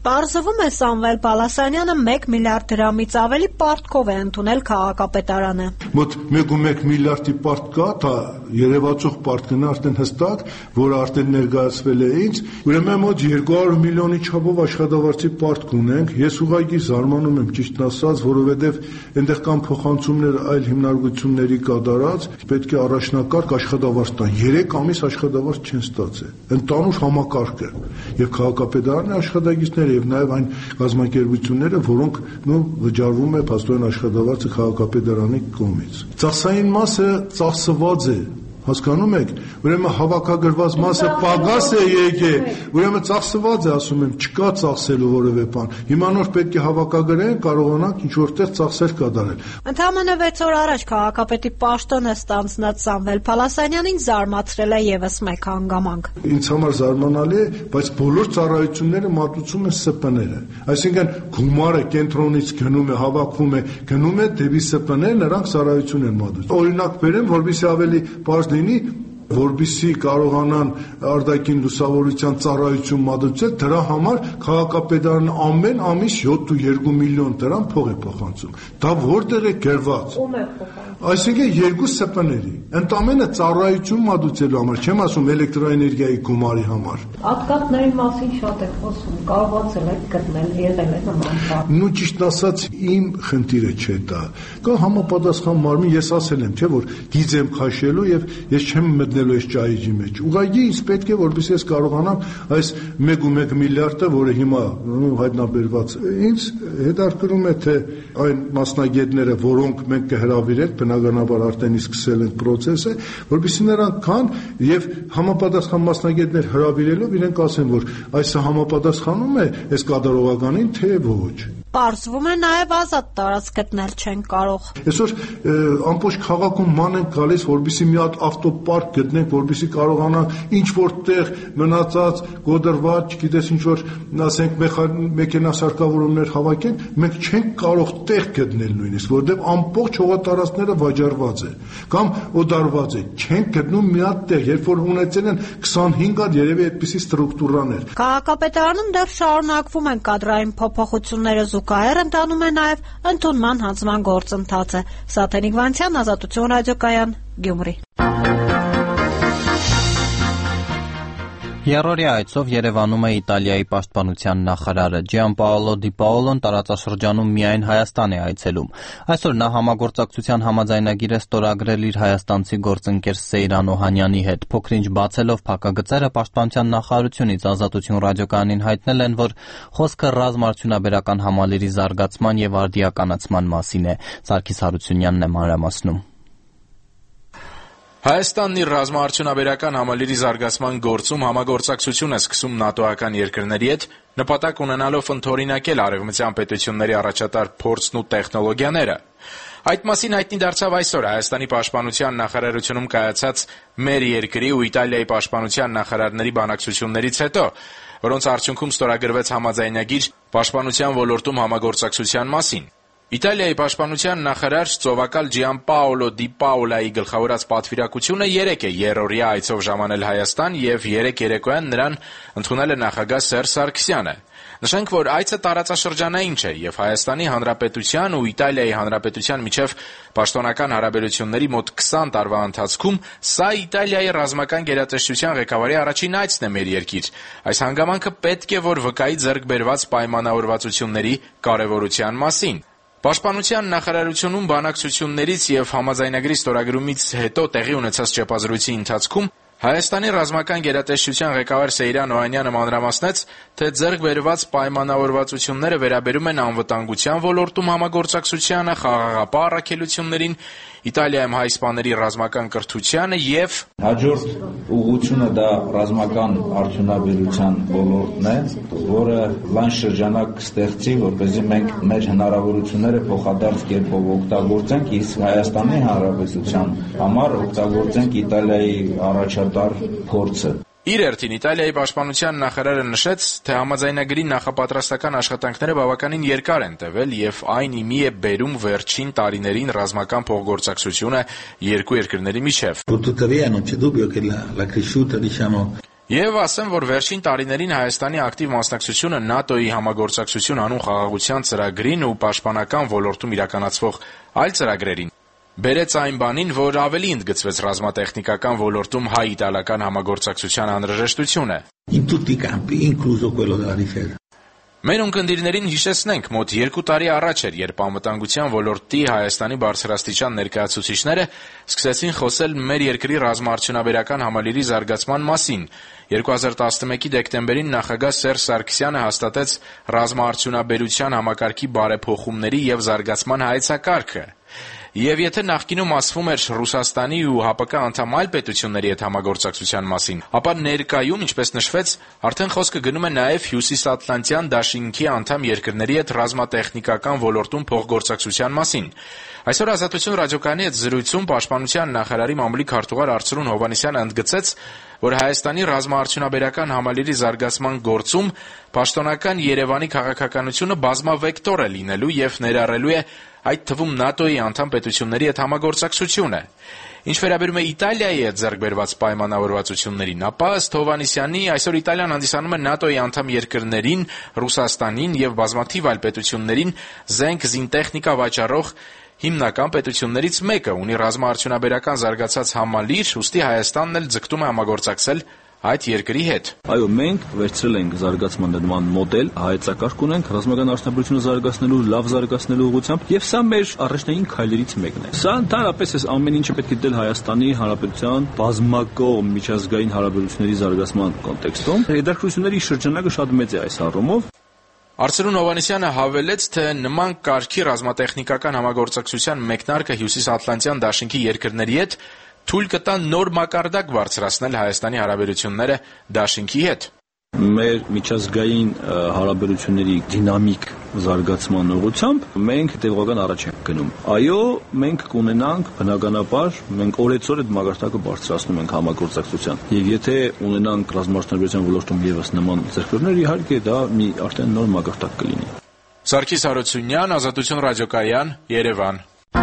Պարզվում է, Սամվել Բալասանյանը մեկ միլիարդ դրամից ավելի պարտքով է ընդունել քաղաքապետարանը։ Մոտ մեկ ու մեկ միլիարդի պարտք կա, դա երևացող պարտքն արդեն հստակ, որը արդեն ներկայացվել է ինձ, ուրեմն մոտ երկու հարյուր միլիոնի չափով աշխատավարձի պարտք ունենք։ Ես ուղղակի զարմանում եմ, ճիշտն ասած, որովհետև այնտեղ կան փոխանցումներ այլ հիմնարկությունների կատարած, պետք է առաջնակարգ աշխատավարձ տան։ երեք ամիս աշխատավարձ չեն ստացել։ Ընդանուր համակարգը եւ քաղաքապետարանի աշխատակիցները եւ նաեւ այն կազմակերպությունները, որոնք նո վճարվում է փաստորեն աշխատավարձը քաղաքապետարանի կողմից։ Ծախսային մասը ծախսված է, հասկանում եք, ուրեմն հավաքագրված մասը պագաս է եկել, ուրեմն ծախսված է, ասում եմ, չկա ծախսելու որևէ բան։ Հիմա նոր պետք է հավաքագրեն, կարողանանք ինչ որտեղ ծախսեր կատարել։ Ընդամենը վեց օր առաջ քաղաքապետի պաշտոնը ստանձնած Սամվել Բալասանյանին զարմացրել է եւս մեկ հանգամանք։ Ինձ համար զարմանալի է, բայց բոլոր ծառայությունները մատուցում են Ս Պ Ն-երը, այսինքն գումարը կենտրոնից գնում է, հավաքվում է, գնում է դեպի Ս Պ Ն, նրանք ծառայություն են մատուցում։ Օրինակ բերեմ, որովհետեւ ավելի բարձ լինի, որպեսզի կարողանան արտաքին լուսավորության ծառայություն մատուցել, դրա համար քաղաքապետարանը ամեն ամիս յոթ ու երկու միլիոն դրամ փող է փոխանցում։ Դա որտեղ է գրված։ Ում է փոխանցում։ Այսինքն երկու Ս Պ Ն-երի, ընդամենը ծառայություն մատուցելու համար, չեմ ասում էլեկտրոէներգիայի գումարի համար։ Ատկատների մասին շատ եք խոսում, կարողացել եք գտնել, եղել է նման բան։ Նու ճիշտ ասած, իմ խնդիրը չէ դա։ Կա համապատասխան մարմին, ես ասել եմ, չէ՞ որ գիծ եմ քաշելու եւ ես չեմ մտնելու այս ճայիճի մեջ։ Ուղղակի ինձ պետք է, որպեսզի ես կարողանամ այս մեկ ու մեկ միլիարդը, որը հիմա հայտնաբերված է, ինձ հետաքրքրում է, թե այն մասնագետները, որոնք մենք կհրավիրենք, բնականաբար արդեն սկսել են process-ը, որպեսզի նրանք կան եւ համապատասխան մասնագետներ հրավիրելով իրենք ասեն, որ այսը համապատասխանում է այս կատարողականին, թե ոչ։ Պարզվում է նաև ազատ տարածք գտնել չեն կարող։ Այսօր ամբողջ քաղաքում ման են գալիս, որպեսզի մի հատ ավտոպարկ գտնենք, որպեսզի կարողանանք ինչ որտեղ մնացած գոդրված, չգիտես ինչ որ, ասենք, մեքենասարկավորումներ հավաքեն, մենք չենք կարող տեղ գտնել նույնիսկ, որովհետև ամբողջ հողատարածքները վաճառված է կամ օդարված է, չենք գտնում մի հատ տեղ, երբ որ ունեցել են քսանհինգ հատ երևի այդպիսի ստրուկտուրաներ։ Քաղաքապետարանում դեռ շարունակվում են կադրային փոփոխությունները, զուգահեռ ընթանում է նաև ընդունման հանձնման գործընթացը։ Սաթենիկ Վանցյան, Ազատություն ռադիոկայան, Գյումրի։ Երրորդի այցով Երևանում է Իտալիայի պաշտպանության նախարարը Ջիանպաոլո Դի Պաոլոն տարածաշրջանում միայն Հայաստան է այցելում։ Այսօր նա համագործակցության համաձայնագիր է ստորագրել իր հայաստանցի գործընկեր Սեյրան Օհանյանի հետ։ Փոքրինչ բացելով փակագծերը պաշտպանության նախարարությունից Ազատություն ռադիոկայանին հայտնել են, որ խոսքը ռազմաարդյունաբերական համալիրի զարգացման եւ արդիականացման մասին է։ Սարգիս Հարությունյանն է մանրամասնում։ Հայաստանն իր ռազմաարդյունաբերական համալիրի զարգացման գործում համագործակցություն է սկսում նատոական երկրների հետ, նպատակ ունենալով ընդօրինակել արևմտյան պետությունների առաջատար փորձն ու տեխնոլոգիաները։ Այդ մասին հայտնի դարձավ այսօր Հայաստանի պաշտպանության նախարարությունում կայացած մեր երկրի ու Իտալիայի պաշտպանության նախարարների բանակցություններից հետո, որոնց արդյունքում ստորագրվեց համաձայնագիր պաշտպանության ոլորտում համագործակցության մասին։ Իտալիայի պաշտպանության նախարար ծովակալ Ջիանպաոլո Դի Պաոլայի գլխավորած պատվիրակությունը երեկ է երրորդյա այցով ժամանել Հայաստան եւ երեկ երեկոյան նրան ընդունել է նախագահ Սերժ Սարգսյանը։ Նշենք, որ այցը տարածաշրջանային չէ եւ Հայաստանի Հանրապետության ու Իտալիայի Հանրապետության միջև պաշտոնական հարաբերությունների մոտ քսան տարվա ընթացքում սա Իտալիայի ռազմական գերատեսչության ղեկավարի առաջին այցն է մեր երկիր։ Այս հանգամանքը պետք է որ վկայի ձեռք բերված պայմանավորվածությունների կարեւորության մասին։ Պաշտպանության նախարարությունում բանակցություններից եւ համաձայնագրի ստորագրումից հետո տեղի ունեցած ճեպազրույցի ընթացքում Հայաստանի ռազմական գերատեսչության ղեկավար Սեյրան Օհանյանը մանրամասնեց, թե ձեռք բերված պայմանավորվածությունները վերաբերում են անվտանգության ոլորտում համագործակցությանը, խաղաղապահ առաքելություններին, Իտալիայում հայ իսպաների ռազմական կրթությանը եւ հաջորդ ուղղությունը դա ռազմական արդյունաբերության ոլորտն է, որը լայն շրջանակ կստեղծի, որպեսզի մենք մեր հնարավորությունները փոխադարձ կերպով օգտագործենք, իսկ Հայաստանի Հանրապետության համար օգտագործենք Իտալիայի առաջատար փորձը։ Իր հերթին Իտալիայի պաշտպանության նախարարը նշեց, թե համաձայնագրի նախապատրաստական աշխատանքները բավականին երկար են տևել եւ այն իմի է բերում վերջին տարիներին ռազմական փոխգործակցությունը երկու երկրների միջև։ Եվ ասեմ, որ վերջին տարիներին Հայաստանի ակտիվ մասնակցությունը ՆԱՏՕ-ի համագործակցություն անուն խաղաղության ծրագրին ու պաշտպանական ոլորտում իրականացվող այլ ծրագրերին բերեց այն բանին, որ ավելի ընդգծվեց ռազմատեխնիկական ոլորտում հայ-իտալական համագործակցության անհրաժեշտությունը։ Մեր ունկնդիրներին հիշեցնենք, մոտ երկու տարի առաջ էր, երբ անվտանգության ոլորտի Հայաստանի բարձրաստիճան ներկայացուցիչները սկսեցին խոսել մեր երկրի ռազմաարդյունաբերական համալիրի զարգացման մասին։ երկու հազար տասնմեկի դեկտեմբերին նախագահ Սերժ Սարգսյանը հաստատեց ռազմաարդյունաբերության համակարգի բարեփոխումների եւ զարգացման հայեցակարգը։ Եվ եթե նախկինում ասվում էր Ռուսաստանի ու ՀԱՊԿ անդամ այլ պետությունների հետ համագործակցության մասին, ապա ներկայում, ինչպես նշվեց, արդեն խոսքը գնում է նաև Հյուսիսատլանտյան դաշինքի անդամ երկրների հետ ռազմատեխնիկական ոլորտում փոխգործակցության մասին։ Այսօր Ազատություն ռադիոկայանի հետ զրույցում Պաշտպանության նախարարի մամուլի քարտուղար Արծրուն Հովհաննիսյանը ընդգծեց, որ Հայաստանի ռազմաարդյունաբերական համալիրի զարգացման գործում պաշտոնական Երևանի քաղաքականությունը բազմավեկտոր է լինելու եւ ներառելու է այդ թվում ՆԱՏՕ-ի անդամ պետությունների հետ համագործակցությունը։ Ինչ վերաբերում է Իտալիայի հետ ձեռք բերված պայմանավորվածություններին, ապա ըստ Հովհաննիսյանի այսօր Իտալիան հանդիսանում է ՆԱՏՕ-ի անդամ երկրներին, Ռուսաստանին եւ բազմաթիվ այլ պետություններին զենք, զինտեխնիկա վաճառող հիմնական պետություններից մեկը, ունի ռազմաարդյունաբերական զարգացած համալիր, ուստի Հայաստանն էլ ձգտում է համագործակցել այդ երկրի հետ։ Այո, մենք վերցրել ենք զարգացման նման մոդել, հայեցակարգ ունենք ռազմական արդյունաբերությունը զարգացնելու, լավ զարգացնելու ուղղությամբ, եւ սա մեր առաջնային քայլերից մեկն է։ Սա ընդհանրապես այս ամեն ինչը պետք է դիտել Հայաստանի Հանրապետության բազմակողմ միջազգային հարաբերությունների զարգացման կոնտեքստում։ Հետաքրքրությունների շրջանակը շատ մեծ է այս առումով։ Արծրուն Հովհաննիսյանը հավելեց, թե նման կարգի ռազմատեխնիկական համագործակցության մեկնարկը Հյուսիսատլանտյան դաշինքի երկրների հետ թույլ կտան նոր մակարդակ բարձրացնել Հայաստանի հարաբերությունները դաշինքի հետ։ Մեր միջազգային հարաբերությունների դինամիկ զարգացման ուղղությամբ մենք հետևողական առաջ ենք գնում։ Այո, մենք կունենանք բնականաբար, մենք օրեցօր այդ մակարդակը բարձրացնում ենք համագործակցության։ Եվ եթե ունենանք ռազմաարդյունաբերության ոլորտում եւս նման ձեռքբերումներ, իհարկե դա մի արդեն նոր մակարդակ կլինի։ Սարգիս Հարությունյան, Ազատություն ռադիոկայան, Երևան։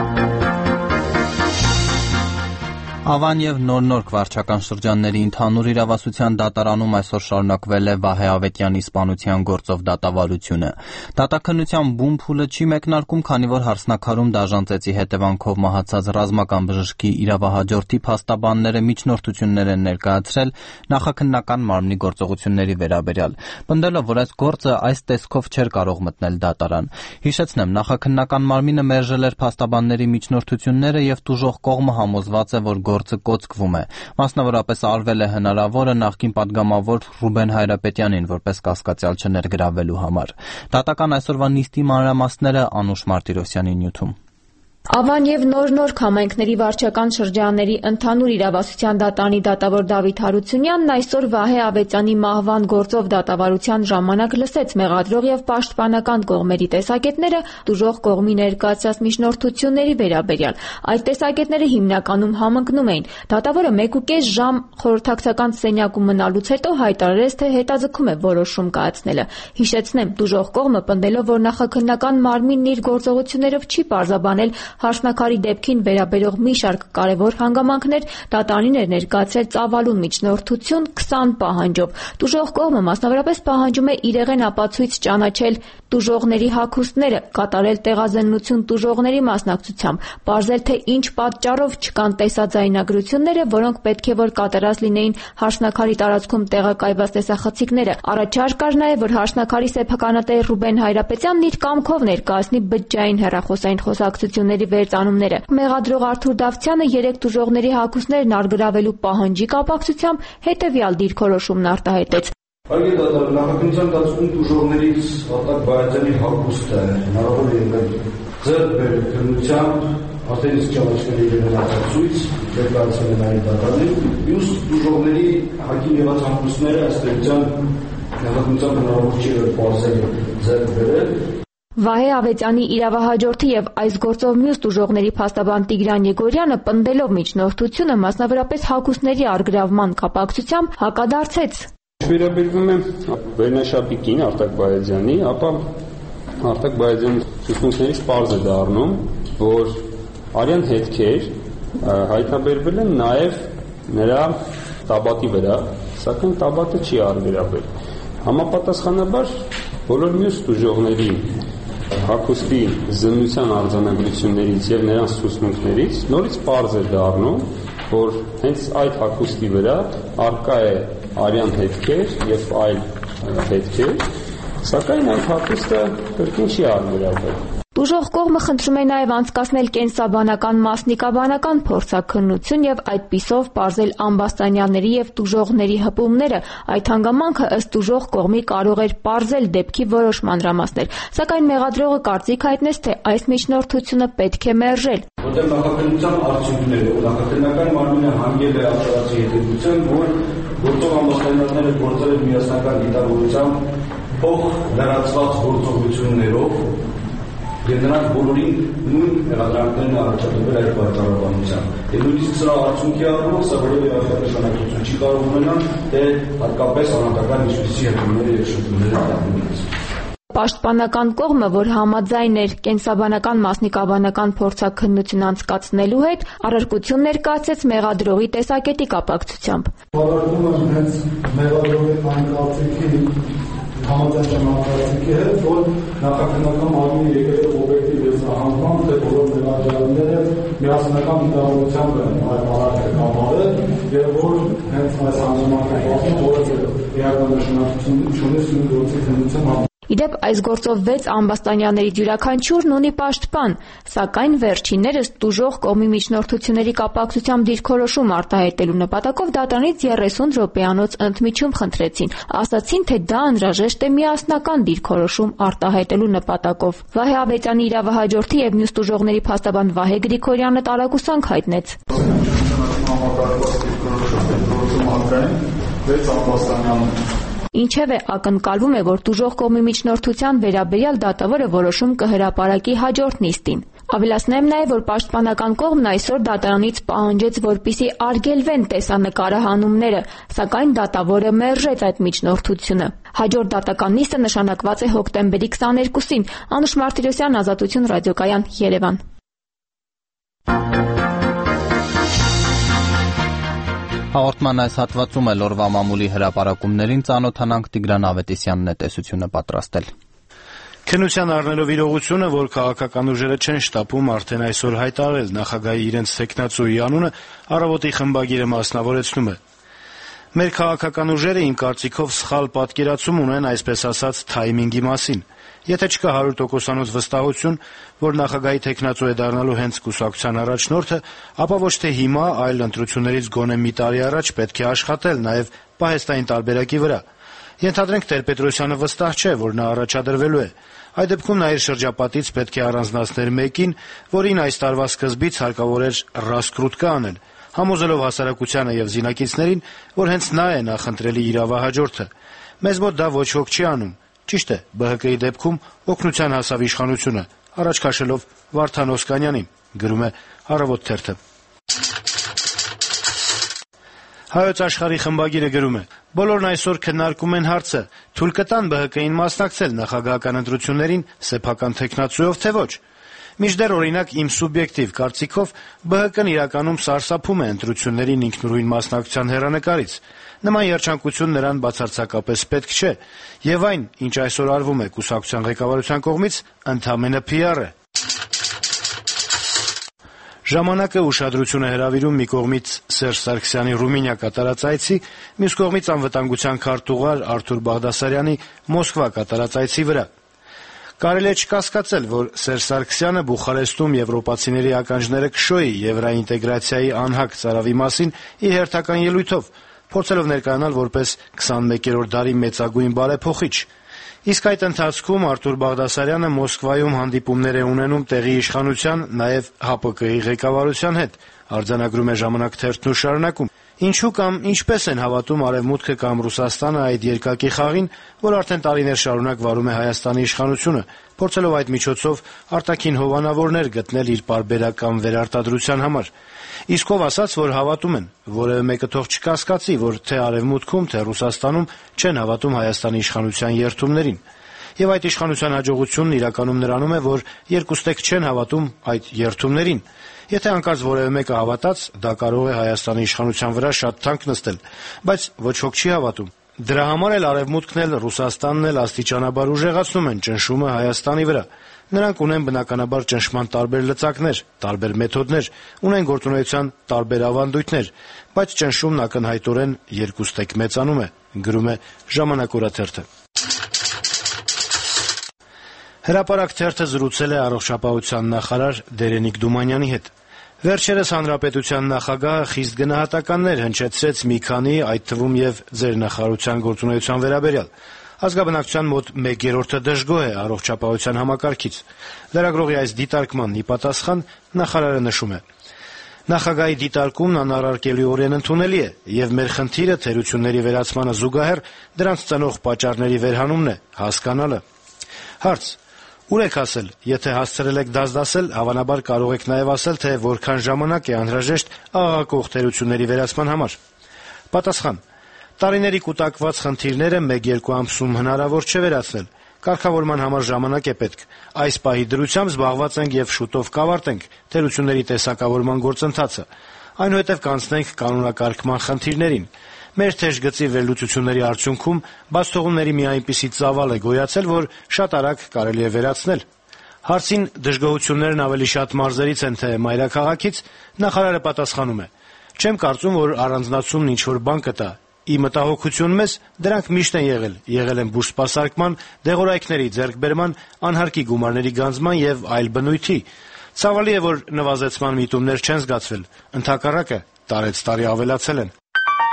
Ավան եւ Նոր-Նորք վարչական շրջանների ընդհանուր իրավասության դատարանում այսօր շարունակվել է Վահե Ավետյանի սպանության գործով դատավարությունը։ Դատաքննության բուն փուլը չի մեկնարկում, քանի որ հարսնաքարում դաժան ծեծի հետևանքով մահացած ռազմական բժշկի իրավահաջորդի փաստաբանները միջնորդություններ են ներկայացրել նախաքննական մարմնի գործողությունների վերաբերյալ, պնդելով, որ այս գործը այս տեսքով չէր կարող մտնել դատարան։ Հիշեցնեմ, նախաքննական մարմինը մերժել էր փաստաբանների միջնորդությունները եւ տուժող կողմը համոզված է, որ գործը կոծկվում է։ Մասնավորապես արվել է հնարավորը նախկին պատգամավոր Ռուբեն Հայրապետյանին որպես կասկածյալ չներգրավելու համար։ Դատական այսօրվա նիստի մանրամասները Անուշ Մարտիրոսյանի նյութում։ Ավան եւ Նոր-Նորք համայնքների վարչական շրջանների ընդհանուր իրավասության դատարանի դատավոր Դավիթ Հարությունյանն այսօր Վահե Ավետյանի մահվան գործով դատավարության ժամանակ լսեց մեղադրող եւ պաշտպանական կողմերի տեսակետները տուժող կողմի ներկայացրած միջնորդությունների վերաբերյալ։ Այդ տեսակետները հիմնականում համընկնում էին։ Դատավորը մեկուկես ժամ խորհրդակցական սենյակում մնալուց հետո հայտարարեց, թե հետաձգում է որոշում կայացնելը։ Հիշեցնեմ, տուժող կողմը պնդելով, որ նախաքննական մարմինն իր գործողություններով չի պարզաբանել Հարսնաքարի դեպքին վերաբերող մի շարք կարևոր հանգամանքներ, դատարանին էր ներկայացրել ծավալուն միջնորդություն քսան պահանջով։ Տուժող կողմը մասնավորապես պահանջում է իրեղեն ապացույց ճանաչել տուժողների հագուստները, կատարել տեղազննություն տուժողների մասնակցությամբ, պարզել, թե ինչ պատճառով չկան տեսաձայնագրությունները, որոնք պետք է որ կատարած լինեին Հարսնաքարի տարածքում տեղակայված տեսախցիկները։ Առաջարկ կար նաև, որ Հարսնաքարի սեփականատեր Ռուբեն Հայրապետյանն իր կամքով ներկայացնի բջջային հեռախոսային խոսակցությունների վերծանումները։ Մեղադրող Արթուր Դավթյանը երեք տուժողների հագուստներն արգրավելու պահանջի կապակցությամբ հետևյալ դիրքորոշումն արտահայտեց։ Այլ դատարան նախաքննության ընթացքում տուժողներից Արտակ Բայազյանի հագուստը հնարավոր է ձեռք բերել քննությամբ արդեն իսկ ճանաչվել է ներկայացուցիչ ներկայացել են այդ դատարանին։ Մյուս տուժողների հագին եղած հագուստները ըստ էության նախաքննության հնարավոր չի պարզել ձեռք բերել։ Վահե Ավետյանի իրավահաջորդի եւ այս գործով մյուս տուժողների փաստաբան Տիգրան Եգորյանը պնդելով միջնորդությունը, մասնավորապես հագուստների արգրավման կապակցությամբ հակադարձեց։ Վերաբերվում է վերնաշապիկին Արտակ Բայազյանի, ապա Արտակ Բայազյանի ցուցմունքներից պարզ է դառնում, որ արյան հետքեր հայտնաբերվել են նաեւ նրա տաբատի վրա, սակայն Տաբատը չի արվերաբեր։ Համապատասխանաբար բոլոր մյուս տուժողների հագուստի զննության արձանագրություններից եւ նրանց ցուցմունքներից նորից պարզ է դառնում, որ հենց այդ հագուստի վրա արկա է արյան հետքեր եւ այլ հետքեր, սակայն այդ հագուստը կրկին չի արվերաբեր։ Տուժող կողմը խնդրում է նաև անցկացնել կենսաբանական մասնիկաբանական փորձաքննություն եւ այդպիսով պարզել ամբաստանյանների եւ տուժողների հպումները, այդ հանգամանքը ըստ տուժող կողմի կարող էր պարզել դեպքի որոշ մանրամասներ, սակայն մեղադրողը կարծիք հայտնեց, թե այս միջնորդությունը պետք է մերժել։ Որտեղ նախաքննության արդյունքները նախաքննական մարմինը հանգել է արտարացի հետևության, որ գործող ամբաստանյանները գործել են միասնական դիտավորությամբ փոխ լրացված գործողություններով եւ նրանք բոլորին նույն մեղադրանքներն առաջադրվել այդ պատճառաբանությամբ։ Եվ նույնիսկ սրա արդյունքի առումով սա որևէ նշանակություն չի կարող ունենալ, թե հատկապես անհատական ինչպիսի հետումները եւ շփումները տանուց։ Պաշտպանական կողմը, որ համաձայն էր կենսաբանական մասնիկաբանական փորձաքննություն անցկացնելու հետ, առարկություն ներկայացեց մեղադրողի տեսակետի կապակցությամբ։ Բարակում եմ հենց մեղադրողի այն կարծիքի համաձայն ժամանակացիքի հետ, որ նախաքննական մարմինը եկել է օբյեկտիվ եզրահանգման, թե բոլոր մեղադրյալները միասնական դիտավորությամբ են այդ հարաբերակը կապարել եւ որ հենց այս հանձնարարական կողմը որևէ էական նշանակություն չունի նույն գործի քննության։ Իդեպ այս գործով վեց ամբաստանյանների յուրաքանչյուրն ունի պաշտպան, սակայն վերջիններս տուժող կողմի միջնորդությունների կապակցությամբ դիրքորոշում արտահայտելու նպատակով դատարանից երեսուն րոպեանոց ընդմիջում խնդրեցին, ասացին, թե դա անհրաժեշտ է միասնական դիրքորոշում արտահայտելու նպատակով։ Վահե Ավետյանի իրավահաջորդի եւ մյուս տուժողների փաստաբան Վահե Գրիգորյանը տարակուսանք հայտնեց։ Ինչևէ, ակնկալվում է, որ տուժող կողմի միջնորդության վերաբերյալ դատավորը որոշում կհրապարակի հաջորդ նիստին։ Ավելացնեմ նաև, որ պաշտպանական կողմն այսօր դատարանից պահանջեց, որպիսի արգելվեն տեսանկարահանումները, սակայն դատավորը մերժեց այդ միջնորդությունը։ Հաջորդ դատական նիստը նշանակված է հոկտեմբերի քսաներկուսին։ Անուշ Մարտիրոսյան, Ազատություն, ռադիոկայան, Երևան։ Հաղորդման այս հատվածում էլ օրվա մամուլի հրապարակումներին ծանոթանանք Տիգրան Ավետիսյանն է տեսությունը պատրաստել։ Քննության առնելով իրողությունը, որ քաղաքական ուժերը չեն շտապում արդեն այսօր հայտարարել նախագահի իրենց թեկնածուի անունը, Առավոտի խմբագիրը մասնավորեցնում է. Մեր քաղաքական ուժերը իմ կարծիքով սխալ պատկերացում ունեն, այսպես ասած, թայմինգի մասին։ Եթե չկա հարյուր տոկոսանոց վստահություն, որ նախագահի թեկնածու է դառնալու հենց կուսակցության առաջնորդը, ապա ոչ թե հիմա, այլ ընտրություններից գոնե մի տարի առաջ պետք է աշխատել նաև պահեստային տարբերակի վրա։ Ենթադրենք Տեր-Պետրոսյանը վստահ չէ, որ նա առաջադրվելու է։ Այդ դեպքում նա իր շրջապատից պետք է առանձնացներ մեկին, որին այս տարվա սկզբից հարկավոր էր ռասկրուտկա անել, համոզելով հասարակությանը եւ զինակիցներին, որ հենց նա է նախընտրելի իրավահաջորդը։ Մեզ մոտ դա ոչ ոք չի անում։ Ճիշտ է, ԲՀԿ-ի դեպքում օգնության հասավ իշխանությունը, առաջ քաշելով Վարդան Օսկանյանին, գրում է Առավոտ թերթը։ Հայոց Աշխարհի խմբագիրը գրում է. Բոլորն այսօր քննարկում են հարցը. թույլ կտան ԲՀԿ-ին մասնակցել նախագահական ընտրություններին սեփական թեկնածուով, թե ոչ։ Մինչդեռ, օրինակ, իմ սուբյեկտիվ կարծիքով ԲՀԿ-ն իրականում սարսափում է ընտրություններին ինքնուրույն մասնակցության հեռանկարից։ Նման երջանկություն նրան բացարձակապես պետք չէ, եւ այն, ինչ այսօր արվում է կուսակցության ղեկավարության կողմից, ընդամենը փի ար է։ Ժամանակը ուշադրություն է հրավիրում մի կողմից Սերժ Սարգսյանի Ռումինիա կատարած այցի, մյուս կողմից անվտանգության քարտուղար Արթուր Բաղդասարյանի Մոսկվա կատարած այցի վրա։ Կարելի է չկասկածել, որ Սերժ Սարգսյանը Բուխարեստում եվրոպացիների ականջները կշոյի եվրաինտեգրացիայի անհակ ծարավի մասին իր հերթական ելույթով, փորձելով ներկայանալ որպես քսանմեկերորդ դարի մեծագույն բարեփոխիչ։ Իսկ այդ ընթացքում Արթուր Բաղդասարյանը Մոսկվայում հանդիպումներ է ունենում տեղի իշխանության, նաև ՀԱՊԿ-ի ղեկավարության հետ, արձանագրում է «Ժամանակ» թերթն ու շարունակում. Ինչու կամ ինչպես են հավատում Արևմուտքը կամ Ռուսաստանը այդ երկակի խաղին, որ արդեն տարիներ շարունակ վարում է Հայաստանի իշխանությունը, փորձելով այդ միջոցով արտաքին հովանավորներ գտնել իր պարբերական վերարտադրության համար։ Իսկ ով ասաց, որ հավատում են, որևէ մեկը թող չկասկածի, որ թե Արևմուտքում, թե Ռուսաստանում չեն հավատում Հայաստանի իշխանության երդումներին։ Եվ այդ իշխանության հաջողությունն իրականում նրանում է, որ երկուստեք չեն հավատում այդ երթումներին։ Եթե անկարծ որևէ մեկը հավատաց, դա կարող է Հայաստանի իշխանության վրա շատ թանկ նստել, բայց ոչ ոք չի հավատում։ Դրա համար էլ Արևմուտքն էլ, Ռուսաստանն էլ աստիճանաբար ուժեղացնում են ճնշումը Հայաստանի վրա։ Նրանք ունեն բնականաբար ճնշման տարբեր լծակներ, տարբեր մեթոդներ, ունեն գործունեության տարբեր ավանդույթներ, բայց ճնշումն ակնհայտորեն երկուստեք մեծանում է, գրում է Ժամանակ օրաթերթը։ Հրապարակ թերթը զրուցել է առողջապահության նախարար Դերենիկ Դումանյանի հետ։ Վերջերս հանրապետության նախագահը խիստ գնահատականներ հնչեցրեց մի քանի, այդ թվում եւ ձեր նախարարության գործունեության վերաբերյալ։ Ազգաբնակչության մոտ մեկ երրորդը դժգոհ է առողջապահության համակարգից։ Լրագրողի այս դիտարկման ի պատասխան նախարարը նշում է. Նախագահի դիտարկումն անառարկելիորեն ընդունելի է, եւ մեր խնդիրը թերությունների վերացմանը զուգահեռ դրանց ծնող պատճառների վերհանումն է, հասկանալը։ Հարց. Ուր եք ասել, եթե հասցրել եք դասդասել, հավանաբար կարող եք նաև ասել, թե որքան ժամանակ է անհրաժեշտ աղաղակող թերությունների վերացման համար։ Պատասխան. Տարիների կուտակված խնդիրները մեկ-երկու ամսում հնարավոր չէ վերացնել։ Կարգավորման համար ժամանակ է պետք։ Այս պահի դրությամբ զբաղված ենք եւ շուտով կավարտենք թերությունների տեսակավորման գործընթացը։ Այնուհետև կանցնենք կանոնակարգման խնդիրներին։ Մեր թեժ գծի վերլուծությունների արդյունքում բացթողումների մի այնպիսի ծավալ է գոյացել, որ շատ արագ կարելի է վերացնել։ Հարցին դժգոհություններն ավելի շատ մարզերից են, թե մայրաքաղաքից, նախարարը պատասխանում է. Չեմ կարծում, որ առանձնացումն ինչ-որ բան կտա։ Ի մտահոգություն մեզ դրանք միշտ են եղել, եղել են բուժսպասարկման, դեղորայքների ձեռքբերման, անհարկի գումարների գանձման եւ այլ բնույթի։ Ցավալի է, որ նվազեցման միտումներ չեն զգացվել, ընդհակառակը տարեց տարի ավելացել են։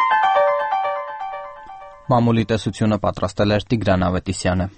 Մամուլի տեսությունը պատրաստել էր Տիգրան Ավետիսյանը։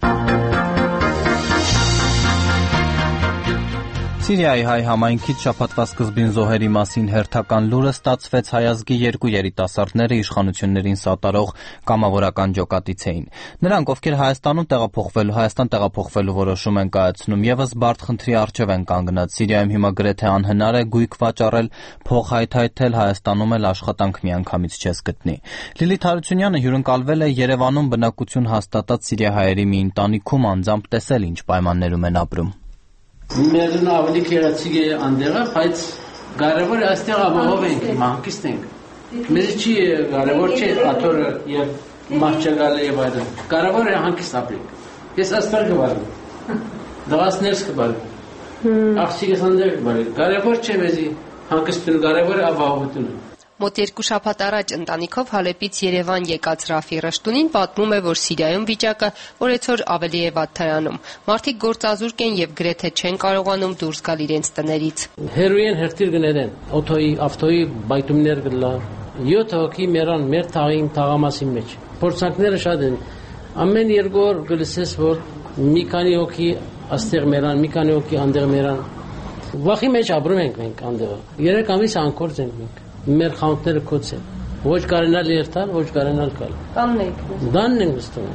Սիրիայի հայ համայնքից շաբաթվա սկզբին զոհերի մասին հերթական լուրը ստացվեց հայազգի երկու երիտասարդները իշխանություններին սատարող կամավորական ջոկատից էին։ Նրանք, ովքեր Հայաստանում տեղափոխվելու, Հայաստան տեղափոխվելու որոշում են կայացնում, եւս բարդ խնդրի առջև են կանգնած։ Սիրիայում հիմա գրեթե անհնար է գույք վաճառել, փող հայթայթել, Հայաստանում էլ աշխատանք միանգամից չես գտնի։ Լիլիթ Հարությունյանը հյուրընկալվել է Երևանում բնակություն հաստատած սիրիահայերի մի ընտանիքում, անձամբ տեսել ինչ պայմաններում են ապրում։ Մերն ավելի քերացիկ է անդեղը, բայց կարևորը այստեղ ապահով ենք, մանկիստ ենք։ Մեզ չի կարևոր չէ աթորը եւ մահճակալը եւ այլն։ Կարևորը հանգիստ ապրենք։ Ես աստղ կբարեմ։ Դասներս կբարեմ։ Աղջիկս անդեղ կբարեմ։ Կարևոր չէ մեզի հանգստությունը, կարևորը ապահովությունը։ Մոտ երկու շաբաթ առաջ ընտանիքով Հալեպից Երևան եկած Ռաֆի Ռշտունին պատմում է, որ Սիրիայում վիճակը օրեցօր ավելի է վատթարանում։ Մարդիկ գործազուրկ են եւ գրեթե չեն կարողանում դուրս գալ իրենց տներից։ Հերոին հերթիր գներեն, օթոյի, ավտոյի բայտումներ գլա։ յոթ հոգի մերան մեր թաղին թաղամասի մեջ։ Փորձանքները շատ են։ Ամեն երկու օր գլսես, որ մի քանի հոգի աստեղ մերան, մի քանի հոգի անդեղ մերան։ Վախի մեջ ապրում ենք մենք անդեղ։ Երեք ամիս անկորձ ենք մենք։ Մեր խանութները կոց են։ Ոչ կարենալ երթալ, ոչ կարենալ կալ։ Տանն եք։ Տանն ենք նստում։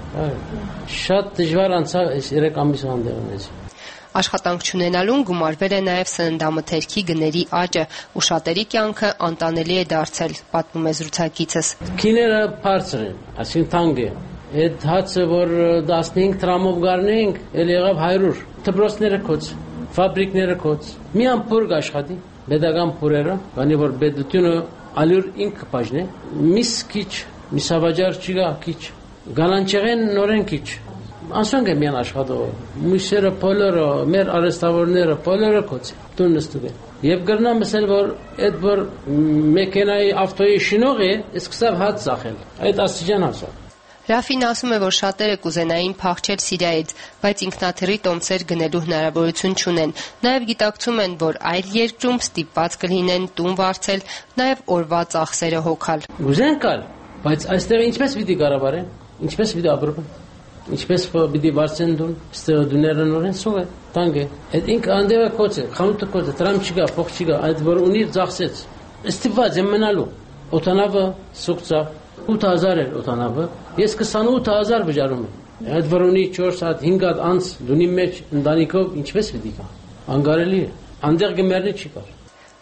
Շատ դժվար անցավ այս երեք ամիսը անդեղ ունեցի։ Աշխատանք չունենալուն գումարվել է նաև սննդամթերքի գների աճը, ու շատերի կյանքը անտանելի է դարձել, պատմում է զրուցակիցս։ Քիները բարձր են, այսինքն թանկ է։ Այդ հացը, որ տասնհինգ դրամով գարնենք, էլ եղավ հարյուր։ Դպրոցները կոց, ֆաբրիկները կոց։ Մի ամփոր աշխատի, պետական փորերը, քանի որ պետությունը ալյուր ինքը բաժնե, միս քիչ, միսավաճառ չկա քիչ, գալանչեղեն նորեն քիչ։ Անսոնք է միան աշխատող։ Մուսերը բոլորը, մեր արհեստավորները բոլորը կոց տուն նստում են։ Եվ գրնամ ասել, որ այդ որ մեքենայի ավտոյի շինող է, սկսավ հաց ծախել։ Այդ աստիճան ասա։ Ռաֆին ասում է, որ շատերը կուզենային փախչել Սիրիայից, բայց ինքնաթիռի տոմսեր գնելու հնարավորություն չունեն։ Նաև գիտակցում են, որ այլ երկրում ստիպված կլինեն տուն վարձել, նաև օրվա ծախսերը հոգալ։ Ուզեն կալ, բայց այստեղ ինչպես պիտի կառավարեն, ինչպես պիտի ապրեն, ինչպես պիտի վարձեն տուն, ստեղ դուները նորեն սուղ է, տանգ է։ Այդ ինքը անդեղը կոց է, խանութը կոց է, դրամ չկա, փող չկա, այդ որ ունի ծախսեց։ Ստիպված եմ մնալու։ Օտանավը սուղծա ութ հազար էր օտանավը, ես քսանութ հազար վճարում եմ։ Այդ որ ունի չորս հատ, հինգ հատ անց դունի մեջ ընտանիքով ինչպես պիտի կա։ Անկարելի է։ Անդեղ գմերնի չի կար։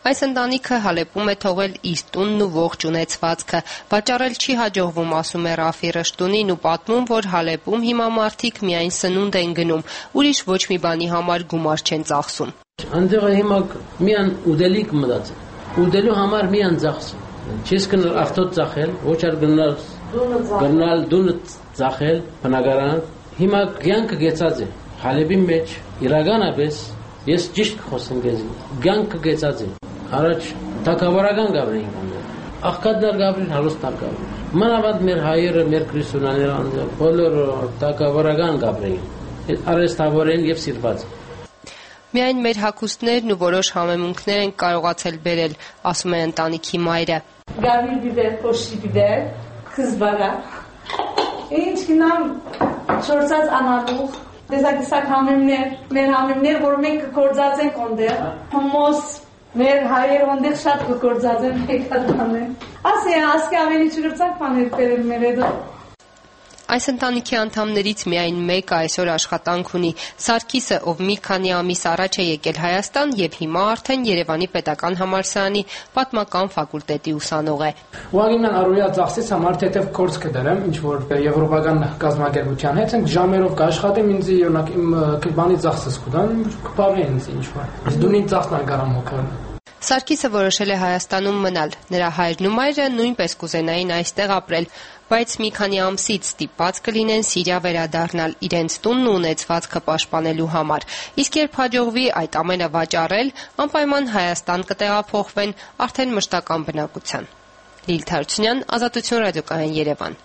Այս ընտանիքը Հալեպում է թողել իր տունն ու ողջ ունեցվածքը։ Վաճառել չի հաջողվում, ասում է Ռաֆի Ռշտունին ու պատմում, որ Հալեպում հիմա մարդիկ միայն սնունդ են գնում, ուրիշ ոչ մի բանի համար գումար չեն ծախսում։ Այնտեղ հիմա միան ուդելիք մտածել։ Ուդելու համար միան ծախսում։ Չես գնալ ավտո ծախել, ոչ էլ գնալ գնալ դունը ծախել, բնակարան։ Հիմա կյանքը գեցած է։ Հալեպի մեջ իրականապես ես ճիշտ խոսեմ գեզի։ Կյանքը գեցած է։ Առաջ թակավարական գաբրեին կանել։ Աղքատներ գաբրին, հարուստներ գաբրին։ Մանավանդ մեր հայերը, մեր քրիստոնյաները անձը բոլոր թակավարական գաբրեին։ Այդ արեստավորեն եւ սիրված։ Միայն մեր հագուստներն ու որոշ համեմունքներ են կարողացել բերել, ասում է ընտանիքի մայրը։ Գավիլ բիբեր, փոշի բիբեր, քզբարա։ Ինչ գնամ չորցած անալուղ, տեսակիսակ համեմներ, մեր համեմներ, որ մենք կգործածենք ոնդեղ, հմոս, մեր հայեր ոնդեղ շատ կգործածեն հեկատան են։ Ասի, ասկի ավելի չգրծակ պաներ բերել մեր հետո։ Այս ընտանիքի անդամներից միայն մեկը այսօր աշխատանք ունի։ Սարգիսը, ով մի քանի ամիս առաջ է եկել Հայաստան եւ հիմա արդեն Երևանի պետական համալսարանի պատմական ֆակուլտետի ուսանող է։ Ուղղակի mən առօրյա ծախսից համար թեթև կորց կդրեմ, ինչ որ եվրոպական կազմակերպության հետ ենք ժամերով կաշխատեմ ինձ օրինակ իմ բանի ծախսս կդան, կփավի ինձ ինչ որ։ Դու ինձ ծախսն կարամ հոգալ։ Սարգիսը որոշել է Հայաստանում մնալ։ Նրա հայրն ու մայրը նույնպես կուզենային այստեղ ապրել, բայց մի քանի ամսից ստիպված կլինեն Սիրիա վերադառնալ իրենց տունն ու ունեցվածքը պաշտպանելու համար։ Իսկ երբ հաջողվի այդ ամենը վաճառել, անպայման Հայաստան կտեղափոխվեն արդեն մշտական բնակության։ Լիլ Թարությունյան, Ազատություն ռադիոկայան, Երևան։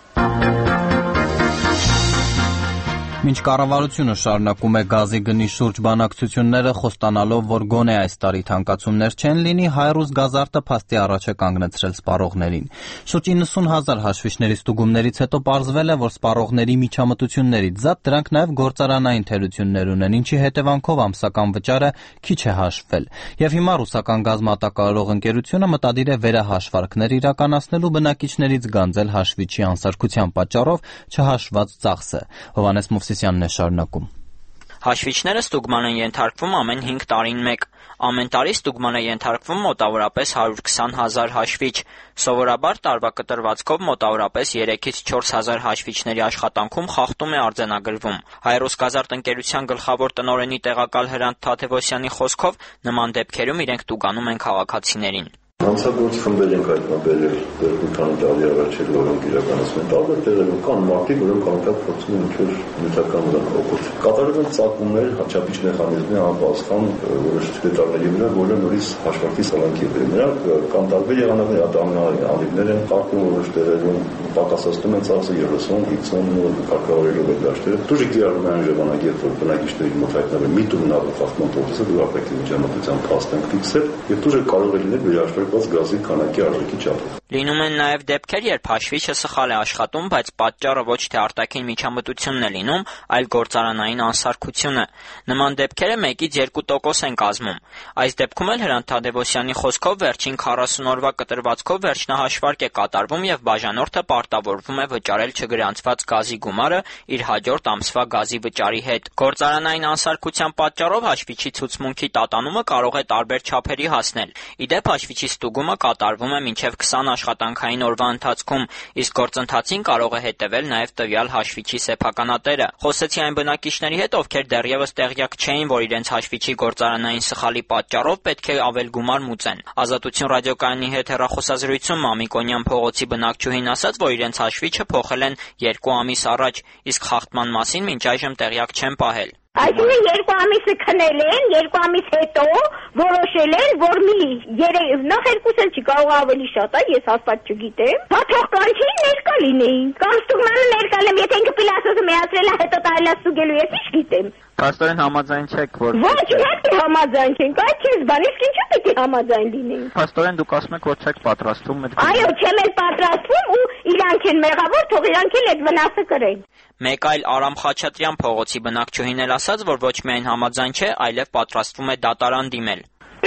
Մինչ կառավարությունը շարունակում է գազի գնի շուրջ բանակցությունները, խոստանալով, որ գոնե այս տարի թանկացումներ չեն լինի, Հայրուս Գազարտը փաստի առաջ է կանգնեցրել սպառողներին։ Շուրջ իննսուն հազար հաշվիչների ստուգումներից հետո պարզվել է, որ սպառողների միջամտություններից զատ դրանք նաև գործարանային թերություններ ունեն, ինչի հետևանքով ամսական վճարը քիչ է հաշվվել։ Եվ հիմա ռուսական գազմատակարարող ընկերությունը մտադիր է վերահաշվարկներ իրականացնելու բնակիչներից գանձել հաշվիչի անսարքության պատճառով չհաշված ծախսը։ Հովհաննես Մովսիսյանն է շարունակում։ Հաշվիչները ստուգման են ենթարկվում ամեն հինգ տարին մեկ։ Ամեն տարի ստուգման է ենթարկվում մոտավորապես հարյուր քսան հազար հաշվիչ։ Սովորաբար տարվա կտրվածքով մոտավորապես երեքից չորս հազար հաշվիչների աշխատանքում խախտում է արձանագրվում։ Հայրուս Գազարտ ընկերության գլխավոր տնօրենի տեղակալ Հրանտ Թադևոսյանի խոսքով նման դեպքերում իրենք տուգանում են քաղաքացիներին։ Հանցագործ խմբեր ենք հայտնաբերել երկու քանի տարի առաջ, որոնք իրականացնում են տարբեր տեղերում, կան մարդիկ, որոնք անկապ փորձում են ինչ-որ նյութական օգուտ։ Կատարվում են ծագումներ, հաճապիչ մեխանիզմի անպասխան որոշ դետալների վրա, որը նորից հաշվարկի սալանքի է բերում։ Նրանք կան տարբեր եղանակներ, ատամնահանիվներ են խախտում որոշ տեղերում, պակասացնում են ծախսը երեսուն, հինգսուն կարգավորելով այդ դաշտերը։ Դուժիկ դիարում են այն ժամանակ, երբ որ բնակիչների մոտ հայտնաբերում մի տուննավոր խախտման փոխը, դու ապեքի միջամտության փաստ ենք ֆիքսել, եւ դուժը կարող է լինել վերահաշվարկված գազի քանակի արժեքի չափով։ Լինում են նաև դեպքեր, երբ հաշվիչը սխալ է աշխատում, բայց պատճառը ոչ թե արտաքին միջամտությունն է լինում, այլ գործարանային անսարքությունը։ Նման դեպքերը մեկից երկու տոկոս են կազմում։ Այս դեպքում էլ Հրանտ Թադևոսյանի խոսքով վերջին քառասուն օրվա կտրվածքով վերջնահաշվարկ է կատարվում եւ բաժանորդը պարտավորվում է վճարել չգրանցված գազի գումարը իր հաջորդ ամսվա գազի վճարի հետ։ Գործարանային անսարքության պատճառով հաշվիչի ցուցմունքի տատանումը կարող է տարբեր չափերի հասնել։ Իդեպ հաշվիչի ստուգումը կատարվում է մինչև քսան աշխատանքային օրվա ընթացքում, իսկ գործընթացին կարող է հետևել նաև տվյալ հաշվիչի սեփականատերը։ Խոսեցի այն բնակիչների հետ, ովքեր դեռևս տեղյակ չէին, որ իրենց հաշվիչի գործարանային սխալի պատճառով պետք է ավել գումար մուծեն։ Ազատություն ռադիոկայանի հետ հեռախոսազրույցում Մամիկոնյան փողոցի բնակչուհին ասաց, որ իրենց հաշվիչը փոխել են երկու ամիս առաջ, իսկ խախտման մասին մինչ այժմ տեղյակ չեն պահել։ Այսինքն երկու ամիսը քնել են, երկու ամիս հետո որոշել են, որ մի երեք նախ երկուս էլ չի կարող ավելի շատ է, ես հաստատ չգիտեմ։ Հա թող կանչին ներկա լինեին։ Կամ ստուգմանը ներկա լինեմ, եթե ինքը պիլասոսը միացրել է, հետո տալու ստուգելու, ես ինչ գիտեմ։ Պաստորեն համաձայն չեք, որ Ոչ, իհարկե համաձայն չենք, այդ չէ բան, իսկ ինչու պետք է համաձայն լինենք։ Պաստորեն դուք ասում եք, որ չեք պատրաստվում այդ։ Այո, չեմ էլ պատրաստվում ու իրանք են մեղավոր, թող իրանք էլ այդ վնասը կրեն։ Մեկ այլ Արամ Խաչատրյան փողոցի բնակչուհին էլ ասաց, որ ոչ միայն համաձայն չէ, այլև պատրաստվում է դատարան դիմել։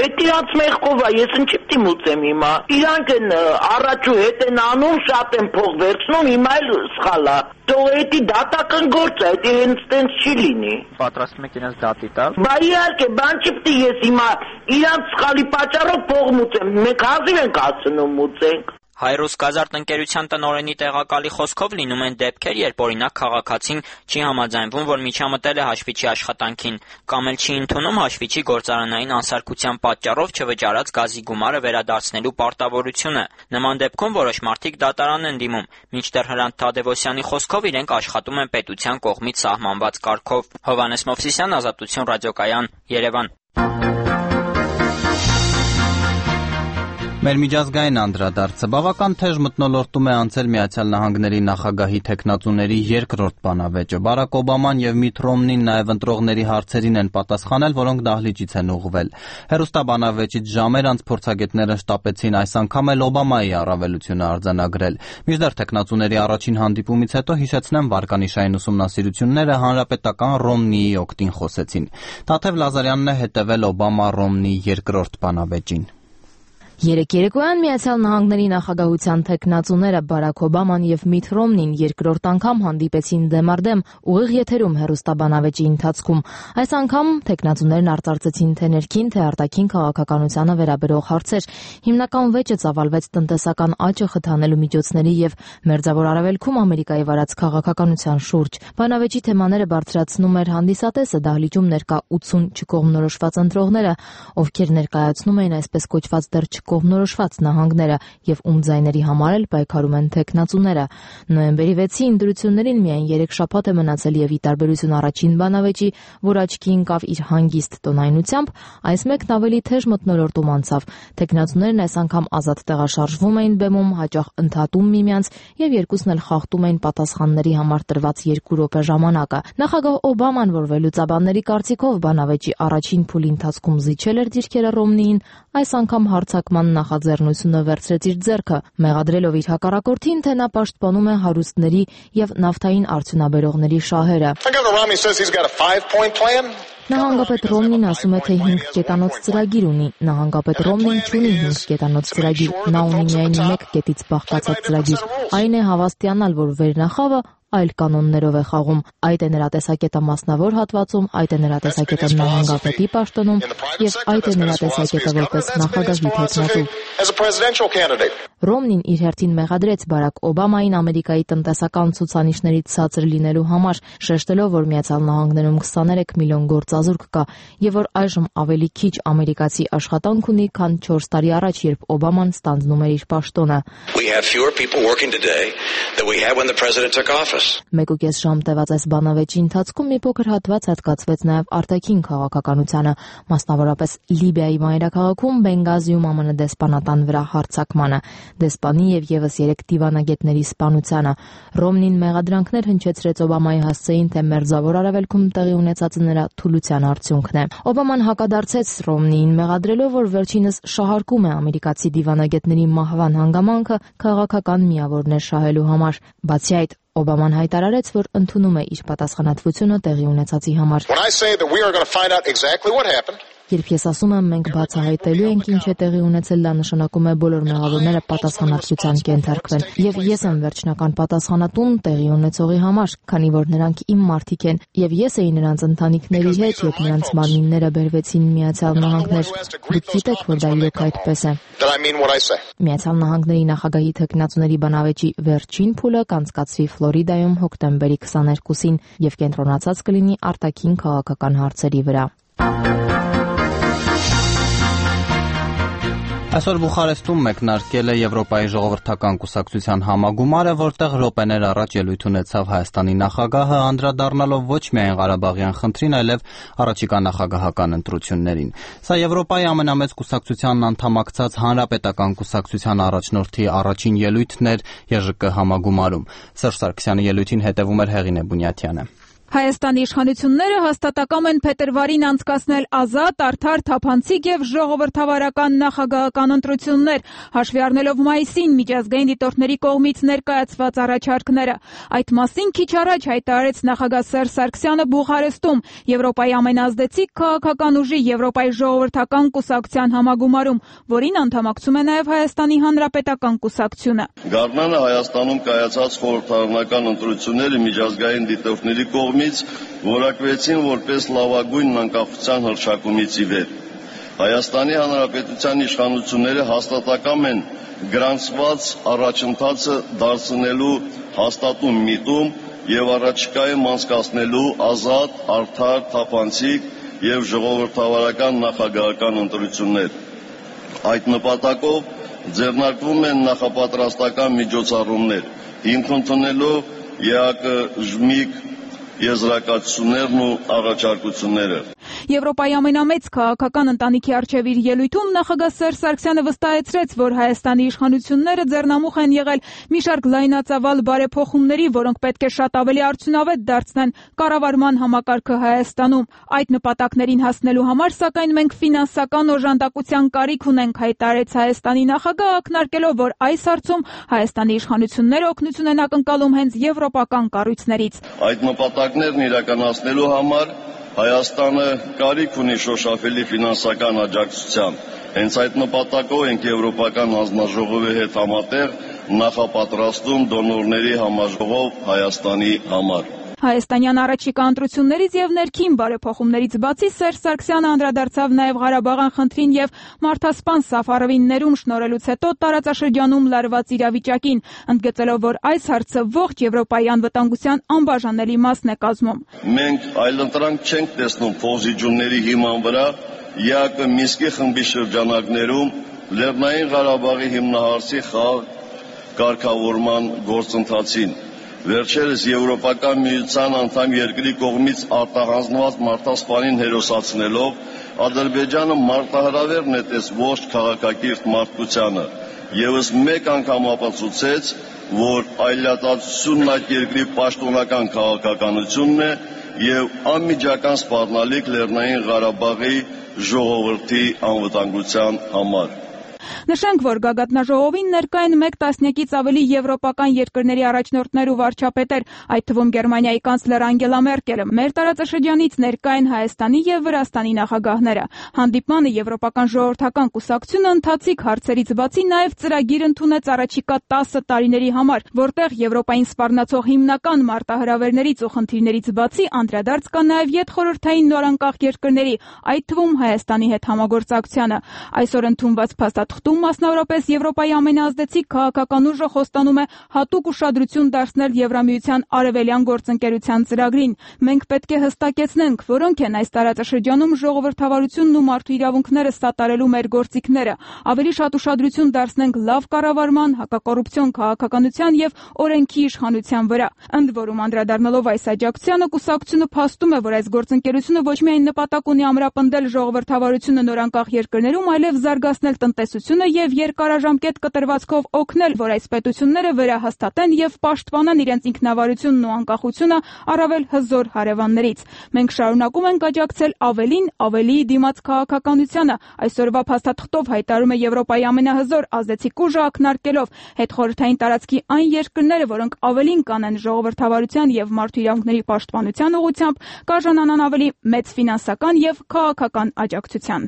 Այդ իրանց մեղքով է, ես ինչի՞ դիմուցեմ հիմա։ Իրանք են առաջ ու հետ են անում, շատ են փող վերցնում, հիմա էլ սխալ է։ Թող էդի դատական գործ է, դա հենց տենց չի լինի։ Պատրաստում եք իրենց դատի տալ։ Բա իհարկե, բան չի պետք է ես հիմա իրանց սխալի պատճառով փող մուծեմ։ Մենք հազիվ ենք ասնում մուծենք։ Հայրուս գազարդ ընկերության տնօրենի տեղակալի խոսքով լինում են դեպքեր, երբ օրինակ քաղաքացին չի համաձայնվում, որ միջամտել է հաշվիչի աշխատանքին, կամ էլ չի ընդունում հաշվիչի գործարանային անսարքության պատճառով չվճարած գազի գումարը վերադարձնելու պարտավորությունը։ Նման դեպքում որոշ մարդիկ դատարան են դիմում, մինչդեռ Հրանտ Թադևոսյանի խոսքով իրենք աշխատում են պետության կողմից սահմանված կարգով։ Հովհաննես Մովսիսյան, Ազատություն ռադիոկայան, Երևան։ Մեր միջազգային անդրադարձը բավական թեժ մթնոլորտում է անցել Միացյալ Նահանգների նախագահի թեկնածուների երկրորդ բանավեճը։ Բարակ Օբաման եւ Միթ Ռոմնին նաեւ ընտրողների հարցերին են պատասխանել, որոնք դահլիճից են ուղղվել։ Հեռուստաբանավեճից ժամեր անց փորձագետները շտապեցին այս անգամ էլ Օբամայի առավելությունը արձանագրել։ Մինչդեռ թեկնածուների առաջին հանդիպումից հետո հիշեցնեմ վարկանիշային ուսումնասիրությունները հանրապետական Ռոմնիի օգտին խոսեցին։ Թաթև Լազարյանն է հետևել Օբամա-Ռոմնի երկրորդ բանավեճին։ Երեք երեկոյան Միացյալ Նահանգների նախագահության թեկնածուները Բարակ Օբաման եւ Միթ Ռոմնին երկրորդ անգամ հանդիպեցին դեմարդեմ ուղիղ եթերում հեռուստաբանավեճի ընթացքում։ Այս անգամ թեկնածուներն արծարծեցին թե ներքին, թե արտաքին քաղաքականությանը վերաբերող հարցեր։ Հիմնական վեճը ծավալվեց տնտեսական աճը խթանելու միջոցների եւ Մերձավոր Արևելքում Ամերիկայի վարած քաղաքականության շուրջ։ Բանավեճի թեմաները բարձրացնում էր հանդիսատեսը, դահլիճում ներկա ութսուն չկողմնորոշված ընտրողները, ովքեր ներկայացնում էին այսպես կոչված դեռ կողմնորոշված նահանգները եւ ում ձայների համար էլ պայքարում են թեկնածուները։ Նոյեմբերի վեցին ընտրություններին միայն երեք շաբաթ է մնացել եւ ի տարբերություն առաջին բանավեճի, որ աչքի ընկավ իր հանգիստ տոնայնությամբ, այս մեկն ավելի թեժ մթնոլորտում անցավ։ Թեկնածուներն այս անգամ ազատ տեղաշարժվում էին բեմում, հաճախ ընդհատում միմյանց եւ երկուսն էլ խախտում էին պատասխանների համար տրված երկու րոպե ժամանակը։ Նախագահ Օբաման, որ վերլուծաբանների կարծիքով բանավեճի առաջին փուլի ընթացքում զիջել էր դիրքերը Ռոմնիին, այս անգամ հարցակման նախաձեռնությունը վերցրեց իր ձեռքը, մեղադրելով իր հակառակորդին, թե նա պաշտպանում է հարուստների եւ նավթային արդյունաբերողների շահերը։ Նահանգապետ Ռոմնին ասում է, թե հինգ կետանոց ծրագիր ունի։ Նահանգապետ Ռոմնին չունի հինգ կետանոց ծրագիր, նա ունի միայն մեկ կետից բաղկացած ծրագիր։ Այն է հավաստիանալ, որ վերնախավը այլ կանոններով է խաղում։ Այդ է նրա տեսակետը մասնավոր հատվածում, այդ է նրա տեսակետը նահանգապետի պաշտոնում եւ այդ է նրա տեսակետը որպես նախագահի թեկնածու։ Ռոմնին իր հերթին մեղադրեց Բարակ Օբամային Ամերիկայի տնտեսական ցուցանիշներից ցածր լինելու համար, շեշտելով, որ Միացյալ Նահանգներում քսաներեք միլիոն գործազուրկ կա եւ որ այժմ ավելի քիչ ամերիկացի աշխատանք ունի, քան չորս տարի առաջ, երբ Օբաման ստանձնում էր իր պաշտոնը։ Մեկուկես ժամ տևած այս բանավեճի ընթացքում մի փոքր հատված հատկացվեց նաև արտաքին քաղաքականությանը, մասնավորապես Լիբիայի մայրաքաղաքում Բենգազիում ԱՄՆ դեսպանատան վրա հարձակմանը, դեսպանի եւ եւս երեք դիվանագետների սպանությանը։ Ռոմնին մեղադրանքներ հնչեցրեց Օբամայի հասցեին, թե Մերձավոր Արևելքում տեղի ունեցածը նրա թուլության արդյունքն է։ Օբաման հակադարձեց Ռոմնիին, մեղադրելով, որ վերջինս շահարկում է ամերիկացի դիվանագետների մահվան հանգամանքը քաղաքական միավորներ շահելու համար։ Բացի այդ, Օբաման հայտարարեց, որ ընդունում է իր պատասխանատվությունը տեղի ունեցածի համար։ Երբ ես ասում եմ, մենք բացահայտելու ենք ինչ է տեղի ունեցել, դա նշանակում է բոլոր մեղավորները պատասխանատվության կենթարկվեն, եւ ես եմ վերջնական պատասխանատուն տեղի ունեցողի համար, քանի որ նրանք իմ մարդիկ են, եւ ես էի նրանց ընտանիքների հետ, երբ նրանց մարմինները բերվեցին Միացյալ Նահանգներ։ Դուք գիտեք, որ դա իրոք այդպես է։ Միացյալ Նահանգների նախագահի թեկնածուների բանավեճի վերջին փուլը կանցկացվի Ֆլորիդայում հոկտեմբերի քսաներկուսին եւ կենտրոնացած կլինի արտաքին քաղաքական հարցերի վրա։ Այսօր Բուխարեստում մեկնարկել է Եվրոպայի ժողովրդական կուսակցության համագումարը, որտեղ րոպեներ առաջ ելույթ ունեցավ Հայաստանի նախագահը, անդրադառնալով ոչ միայն Ղարաբաղյան խնդրին, այլև առաջիկա նախագահական ընտրություններին։ Սա Եվրոպայի ամենամեծ կուսակցության անդամակցած հանրապետական կուսակցության առաջնորդի առաջին ելույթն էր Ե Ժ Կ համագումարում։ Սերժ Սարգսյանի ելույթին հետևում էր Հեղինե Բունյաթյանը։ Հայաստանի իշխանությունները հաստատակամ են փետրվարին անցկացնել ազատ, արդար, թափանցիկ եւ ժողովրդավարական նախագահական ընտրություններ, հաշվի առնելով մայիսին միջազգային դիտորդների կողմից ներկայացված առաջարկները։ Այդ մասին քիչ առաջ հայտարարեց նախագահ Սերժ Սարգսյանը Բուխարեստում Եվրոպայի ամենազդեցիկ քաղաքական ուժի Եվրոպայի ժողովրդական կուսակցության համագումարում, որին անդամակցում է նաեւ Հայաստանի Հանրապետական կուսակցությունը։ Գարնանը Հայաստանում կայացած խորհրդարանական ընտրությունները միջազգային դիտորդների կողմից որակվեցին որպես լավագույն անկախության հռչակումից ի վեր։ Հայաստանի Հանրապետության իշխանությունները հաստատակամ են գրանցված առաջընթացը դարձնելու հաստատուն միտում եւ առաջիկայում անցկացնելու ազատ, արդար, թափանցիկ եւ ժողովրդավարական նախագահական ընտրություններ։ Այդ նպատակով ձեռնարկվում են նախապատրաստական միջոցառումներ, հիմք ընդունելով ԵԱԿ-ԺՄԻԿ եզրակացություններն ու առաջարկությունները։ Եվրոպայի ամենամեծ քաղաքական ընտանիքի առջև իր ելույթում նախագահ Սերժ Սարգսյանը վստահեցրեց, որ Հայաստանի իշխանությունները ձեռնամուխ են եղել մի շարք լայնածավալ բարեփոխումների, որոնք պետք է շատ ավելի արդյունավետ դարձնեն կառավարման համակարգը Հայաստանում։ Այդ նպատակներին հասնելու համար, սակայն, մենք ֆինանսական օժանդակության կարիք ունենք, հայտարարեց Հայաստանի նախագահը, ակնարկելով, որ այս հարցում Հայաստանի իշխանությունները օգնություն են ակնկալում հենց եվրոպական կառույցներից։ Այդ նպատակներն իրականացնելու համար Հայաստանը կարիք ունի շոշափելի ֆինանսական աջակցության։ Հենց այդ նպատակով ենք Եվրոպական հանձնաժողովի հետ համատեղ նախապատրաստում դոնորների համաժողով Հայաստանի համար։ Հայաստանյան առաջիկա ընտրություններից եւ ներքին բարեփոխումներից բացի Սերժ Սարգսյանը անդրադարձավ նաեւ Ղարաբաղյան խնդրին եւ մարդասպան Սաֆարովին ներում շնորհելուց հետո տարածաշրջանում լարված իրավիճակին, ընդգծելով, որ այս հարցը ողջ Եվրոպայի անվտանգության անբաժանելի մասն է կազմում։ Մենք այլընտրանք չենք տեսնում փոխզիջումների հիման վրա ԵԱԿ Մինսկի խմբի շրջանակներում Լեռնային Ղարաբաղի հիմնահարցի խաղ կարգավորման գործընթացին։ Վերջերս Եվրոպական միության անդամ երկրի կողմից արտահանձնված մարդասպանին հերոսացնելով Ադրբեջանը մարտահրավեր նետեց ողջ քաղաքակիրթ մարդկությանը, ևս մեկ անգամ ապացուցեց, որ այլատացությունն այդ երկրի պաշտոնական քաղաքականությունն է եւ անմիջական սպառնալիք Լեռնային Ղարաբաղի ժողովրդի անվտանգության համար։ Նշենք, որ գագաթնաժողովին ներկա են մեկ տասնյակից ավելի եվրոպական երկրների առաջնորդներ ու վարչապետեր, այդ թվում Գերմանիայի կանցլեր Անգելա Մերկելը։ Մեր տարածաշրջանից ներկա են Հայաստանի եւ Վրաստանի նախագահները։ Հանդիպմանը Եվրոպական ժողովրդական կուսակցությունը ընթացիկ հարցերից բացի նաեւ ծրագիր ընդունեց առաջիկա տասը տարիների համար, որտեղ Եվրոպային սպառնացող հիմնական մարտահրավերներից ու խնդիրներից բացի անդրադարձ կա նաեւ յետխորհրդային նորանկախ երկրների, այդ թվում Հայաստանի հետ համագործակցությանը։ Այսօր ընդունված փաստաթղթում մասնավորապես Եվրոպայի ամենազդեցիկ քաղաքական ուժը խոստանում է հատուկ ուշադրություն դարձնել Եվրամիության արևելյան գործընկերության ծրագրին։ Մենք պետք է հստակեցնենք, որոնք են այս տարածաշրջանում ժողովրդավարությունն ու մարդու իրավունքները սատարելու մեր գործիքները։ Ավելի շատ ուշադրություն դարձնենք լավ կառավարման, հակակոռուպցիոն քաղաքականության եւ օրենքի իշխանության վրա։ Ընդ որում, անդրադառնալով այս աջակցությանը, կուսակցությունը փաստում է, որ այս գործընկերությունը ոչ միայն նպատակ ունի ամրապնդել ժողովրդավարությունը նորանկախ երկրներում, այլև զարգացնել տնտեսությունը եւ երկարաժամկետ կտրվածքով օգնել, որ այս պետությունները վերահաստատեն եւ պաշտպանեն իրենց ինքնավարությունն ու անկախությունը առավել հզոր հարևաններից։ Մենք շարունակում ենք աջակցել ավելին, ավելի դիմաց քաղաքականությանը։ Այսօրվա փաստաթղթով հայտարարում է Եվրոպայի ամենահզոր ազդեցիկ ուժը, ակնարկելով հետխորհրդային տարածքի այն երկրները, որոնք ավելին կանեն ժողովրդավարության եւ մարդու իրավունքների պաշտպանության ուղղությամբ, կարժանանան ավելի մեծ ֆինանսական եւ քաղաքական աջակցության։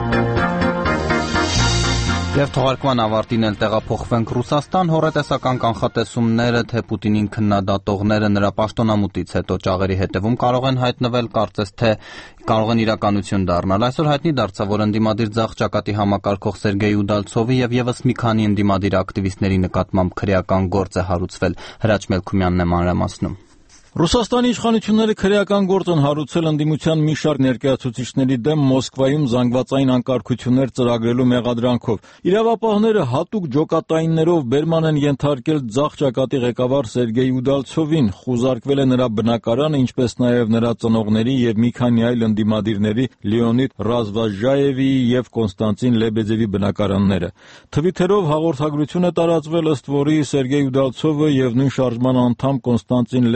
Եվ թողարկման ավարտին էլ տեղափոխվենք Ռուսաստան, հոռետեսական կանխատեսումները, թե Պուտինին քննադատողները նրա պաշտոնամուտից հետո ճաղերի հետևում կարող են հայտնվել, կարծես թե կարող են իրականություն դառնալ։ Այսօր հայտնի դարձավ, որ ընդդիմադիր ձախ ճակատի համակարգող Սերգեյ Ուդալցովի եւ եւս մի քանի ընդդիմադիր ակտիվիստների նկատմամբ քրեական գործ է հարուցվել։ Հրաչ Մելքումյանն է մանրամասնում։ Ռուսաստանի իշխանությունները քրեական գործ են հարուցել ընդդիմության մի շարք ներկայացուցիչների դեմ Մոսկվայում զանգվածային անկարգություններ ծրագրելու մեղադրանքով։ Իրավապահները հատուկ ջոկատայիններով բերման են ենթարկել ձախ ճակատի ղեկավար Սերգեյ Ուդալցովին, խուզարկվել է նրա բնակարանը, ինչպես նաև նրա ծնողների եւ մի քանի այլ ընդդիմադիրների Լեոնիդ Ռազվազհայևի եւ Կոնստանտին Լեբեդևի բնակարանները։ Թվիթերով հաղորդագրություն է տարածվել, ըստ որի Սերգեյ Ուդալցովը եւ նույն շարժման անդամ Կոնստանտին Լեբեդևը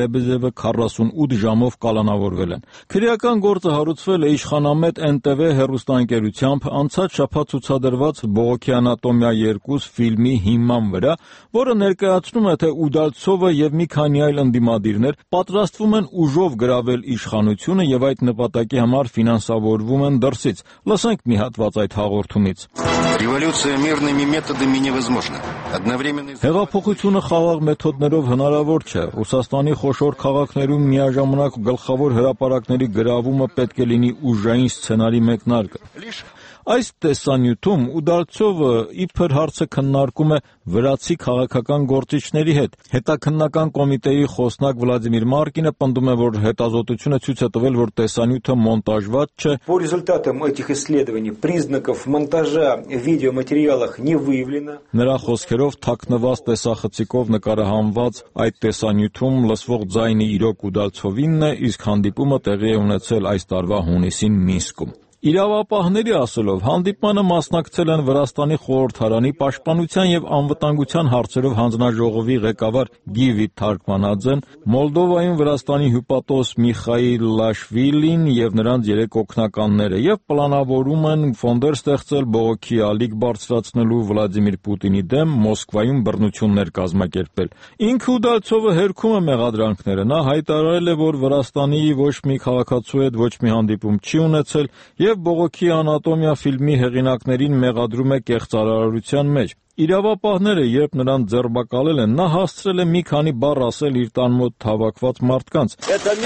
թեթևը քառասունութ ժամով կալանավորվել են։ Քրեական գործը հարուցվել է իշխանամետ Էն Տե Վե հեռուստաընկերությամբ անցած շաբաթ ցուցադրված «Բողոքի անատոմիա երկու» ֆիլմի հիման վրա, որը ներկայացնում է, թե Ուդալցովը եւ մի քանի այլ ընդդիմադիրներ պատրաստվում են ուժով գրավել իշխանությունը եւ այդ նպատակի համար ֆինանսավորվում են դրսից։ Լսենք մի հատված այդ հաղորդումից։ Революция мирными методами невозможна. Одновременно Հեղափոխությունը խաղաղ մեթոդներով հնարավոր չէ։ Ռուսաստանի խոշոր քաղաքներում միաժամանակ գլխավոր հրապարակների գրավումը պետք է լինի ուժային սցենարի մեկնարկը։ Այս տեսանյութում Ուդալցովը իբր հարցը քննարկում է վրացի քաղաքական գործիչների հետ։ Հետաքննական կոմիտեի խոսնակ Վլադիմիր Մարկինը պնդում է, որ հետազոտությունը ցույց է տվել, որ տեսանյութը մոնտաժված չէ։ По результатам этих исследований признаков монтажа в видеоматериалах не выявлено. Նրա խոսքերով թաքնված տեսախցիկով նկարահանված այդ տեսանյութում լսվող ձայնը իրոք Ուդալցովինն է, իսկ հանդիպումը տեղի է ունեցել այս տարվա հունիսին Մինսկում։ Իրավապահների ասելով, հանդիպմանը մասնակցել են Վրաստանի խորհրդարանի պաշտպանության եւ անվտանգության հարցերով հանձնաժողովի ղեկավար Գիվի Թարքմանաձեն, Մոլդովայում Վրաստանի հյուպատոս Միխայիլ Լաշվիլին եւ նրանց երեք օգնականները եւ պլանավորում են ֆոնդեր ստեղծել բողոքի ալիք բարձրացնելու Վլադիմիր Պուտինի դեմ Մոսկվայում բռնություններ կազմակերպել։ Ինքը Ուդալցովը հերքում է մեղադրանքները։ Նա հայտարարել է, որ Վրաստանի ոչ մի քաղաքացու հետ ոչ մի հանդիպում չի ունեցել եւ «Բողոքի անատոմիա» ֆիլմի հեղինակներին մեղադրում է կեղծարարության մեջ։ Իրավապահները, երբ նրան ձերբակալել են, նա հասցրել է մի քանի բառ ասել իր տան մոտ հավաքված մարդկանց։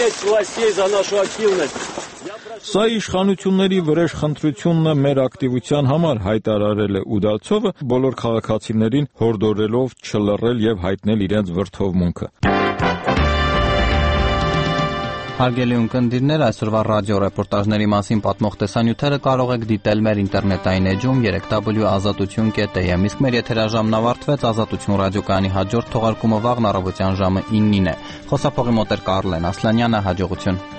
Սա իշխանությունների վրեժ խնդրությունն է մեր ակտիվության համար, հայտարարել է Ուդալցովը, բոլոր քաղաքացիներին հորդորելով չլռել եւ հայտնել իրենց վրդովմունքը։ Հարգելի ունկնդիրներ, այսօրվա ռադիո ռեպորտաժների մասին պատմող տեսանյութերը կարող եք դիտել մեր ինտերնետային էջում երեք w ազատություն կետ am, իսկ մեր եթերաժամն ավարտվեց։ Ազատություն ռադիոկայանի հաջորդ թողարկումը վաղն առավոտյան ժամը իննին է։ Խոսափողի մոտ էր Կարլեն Ասլանյանը, հաջողություն։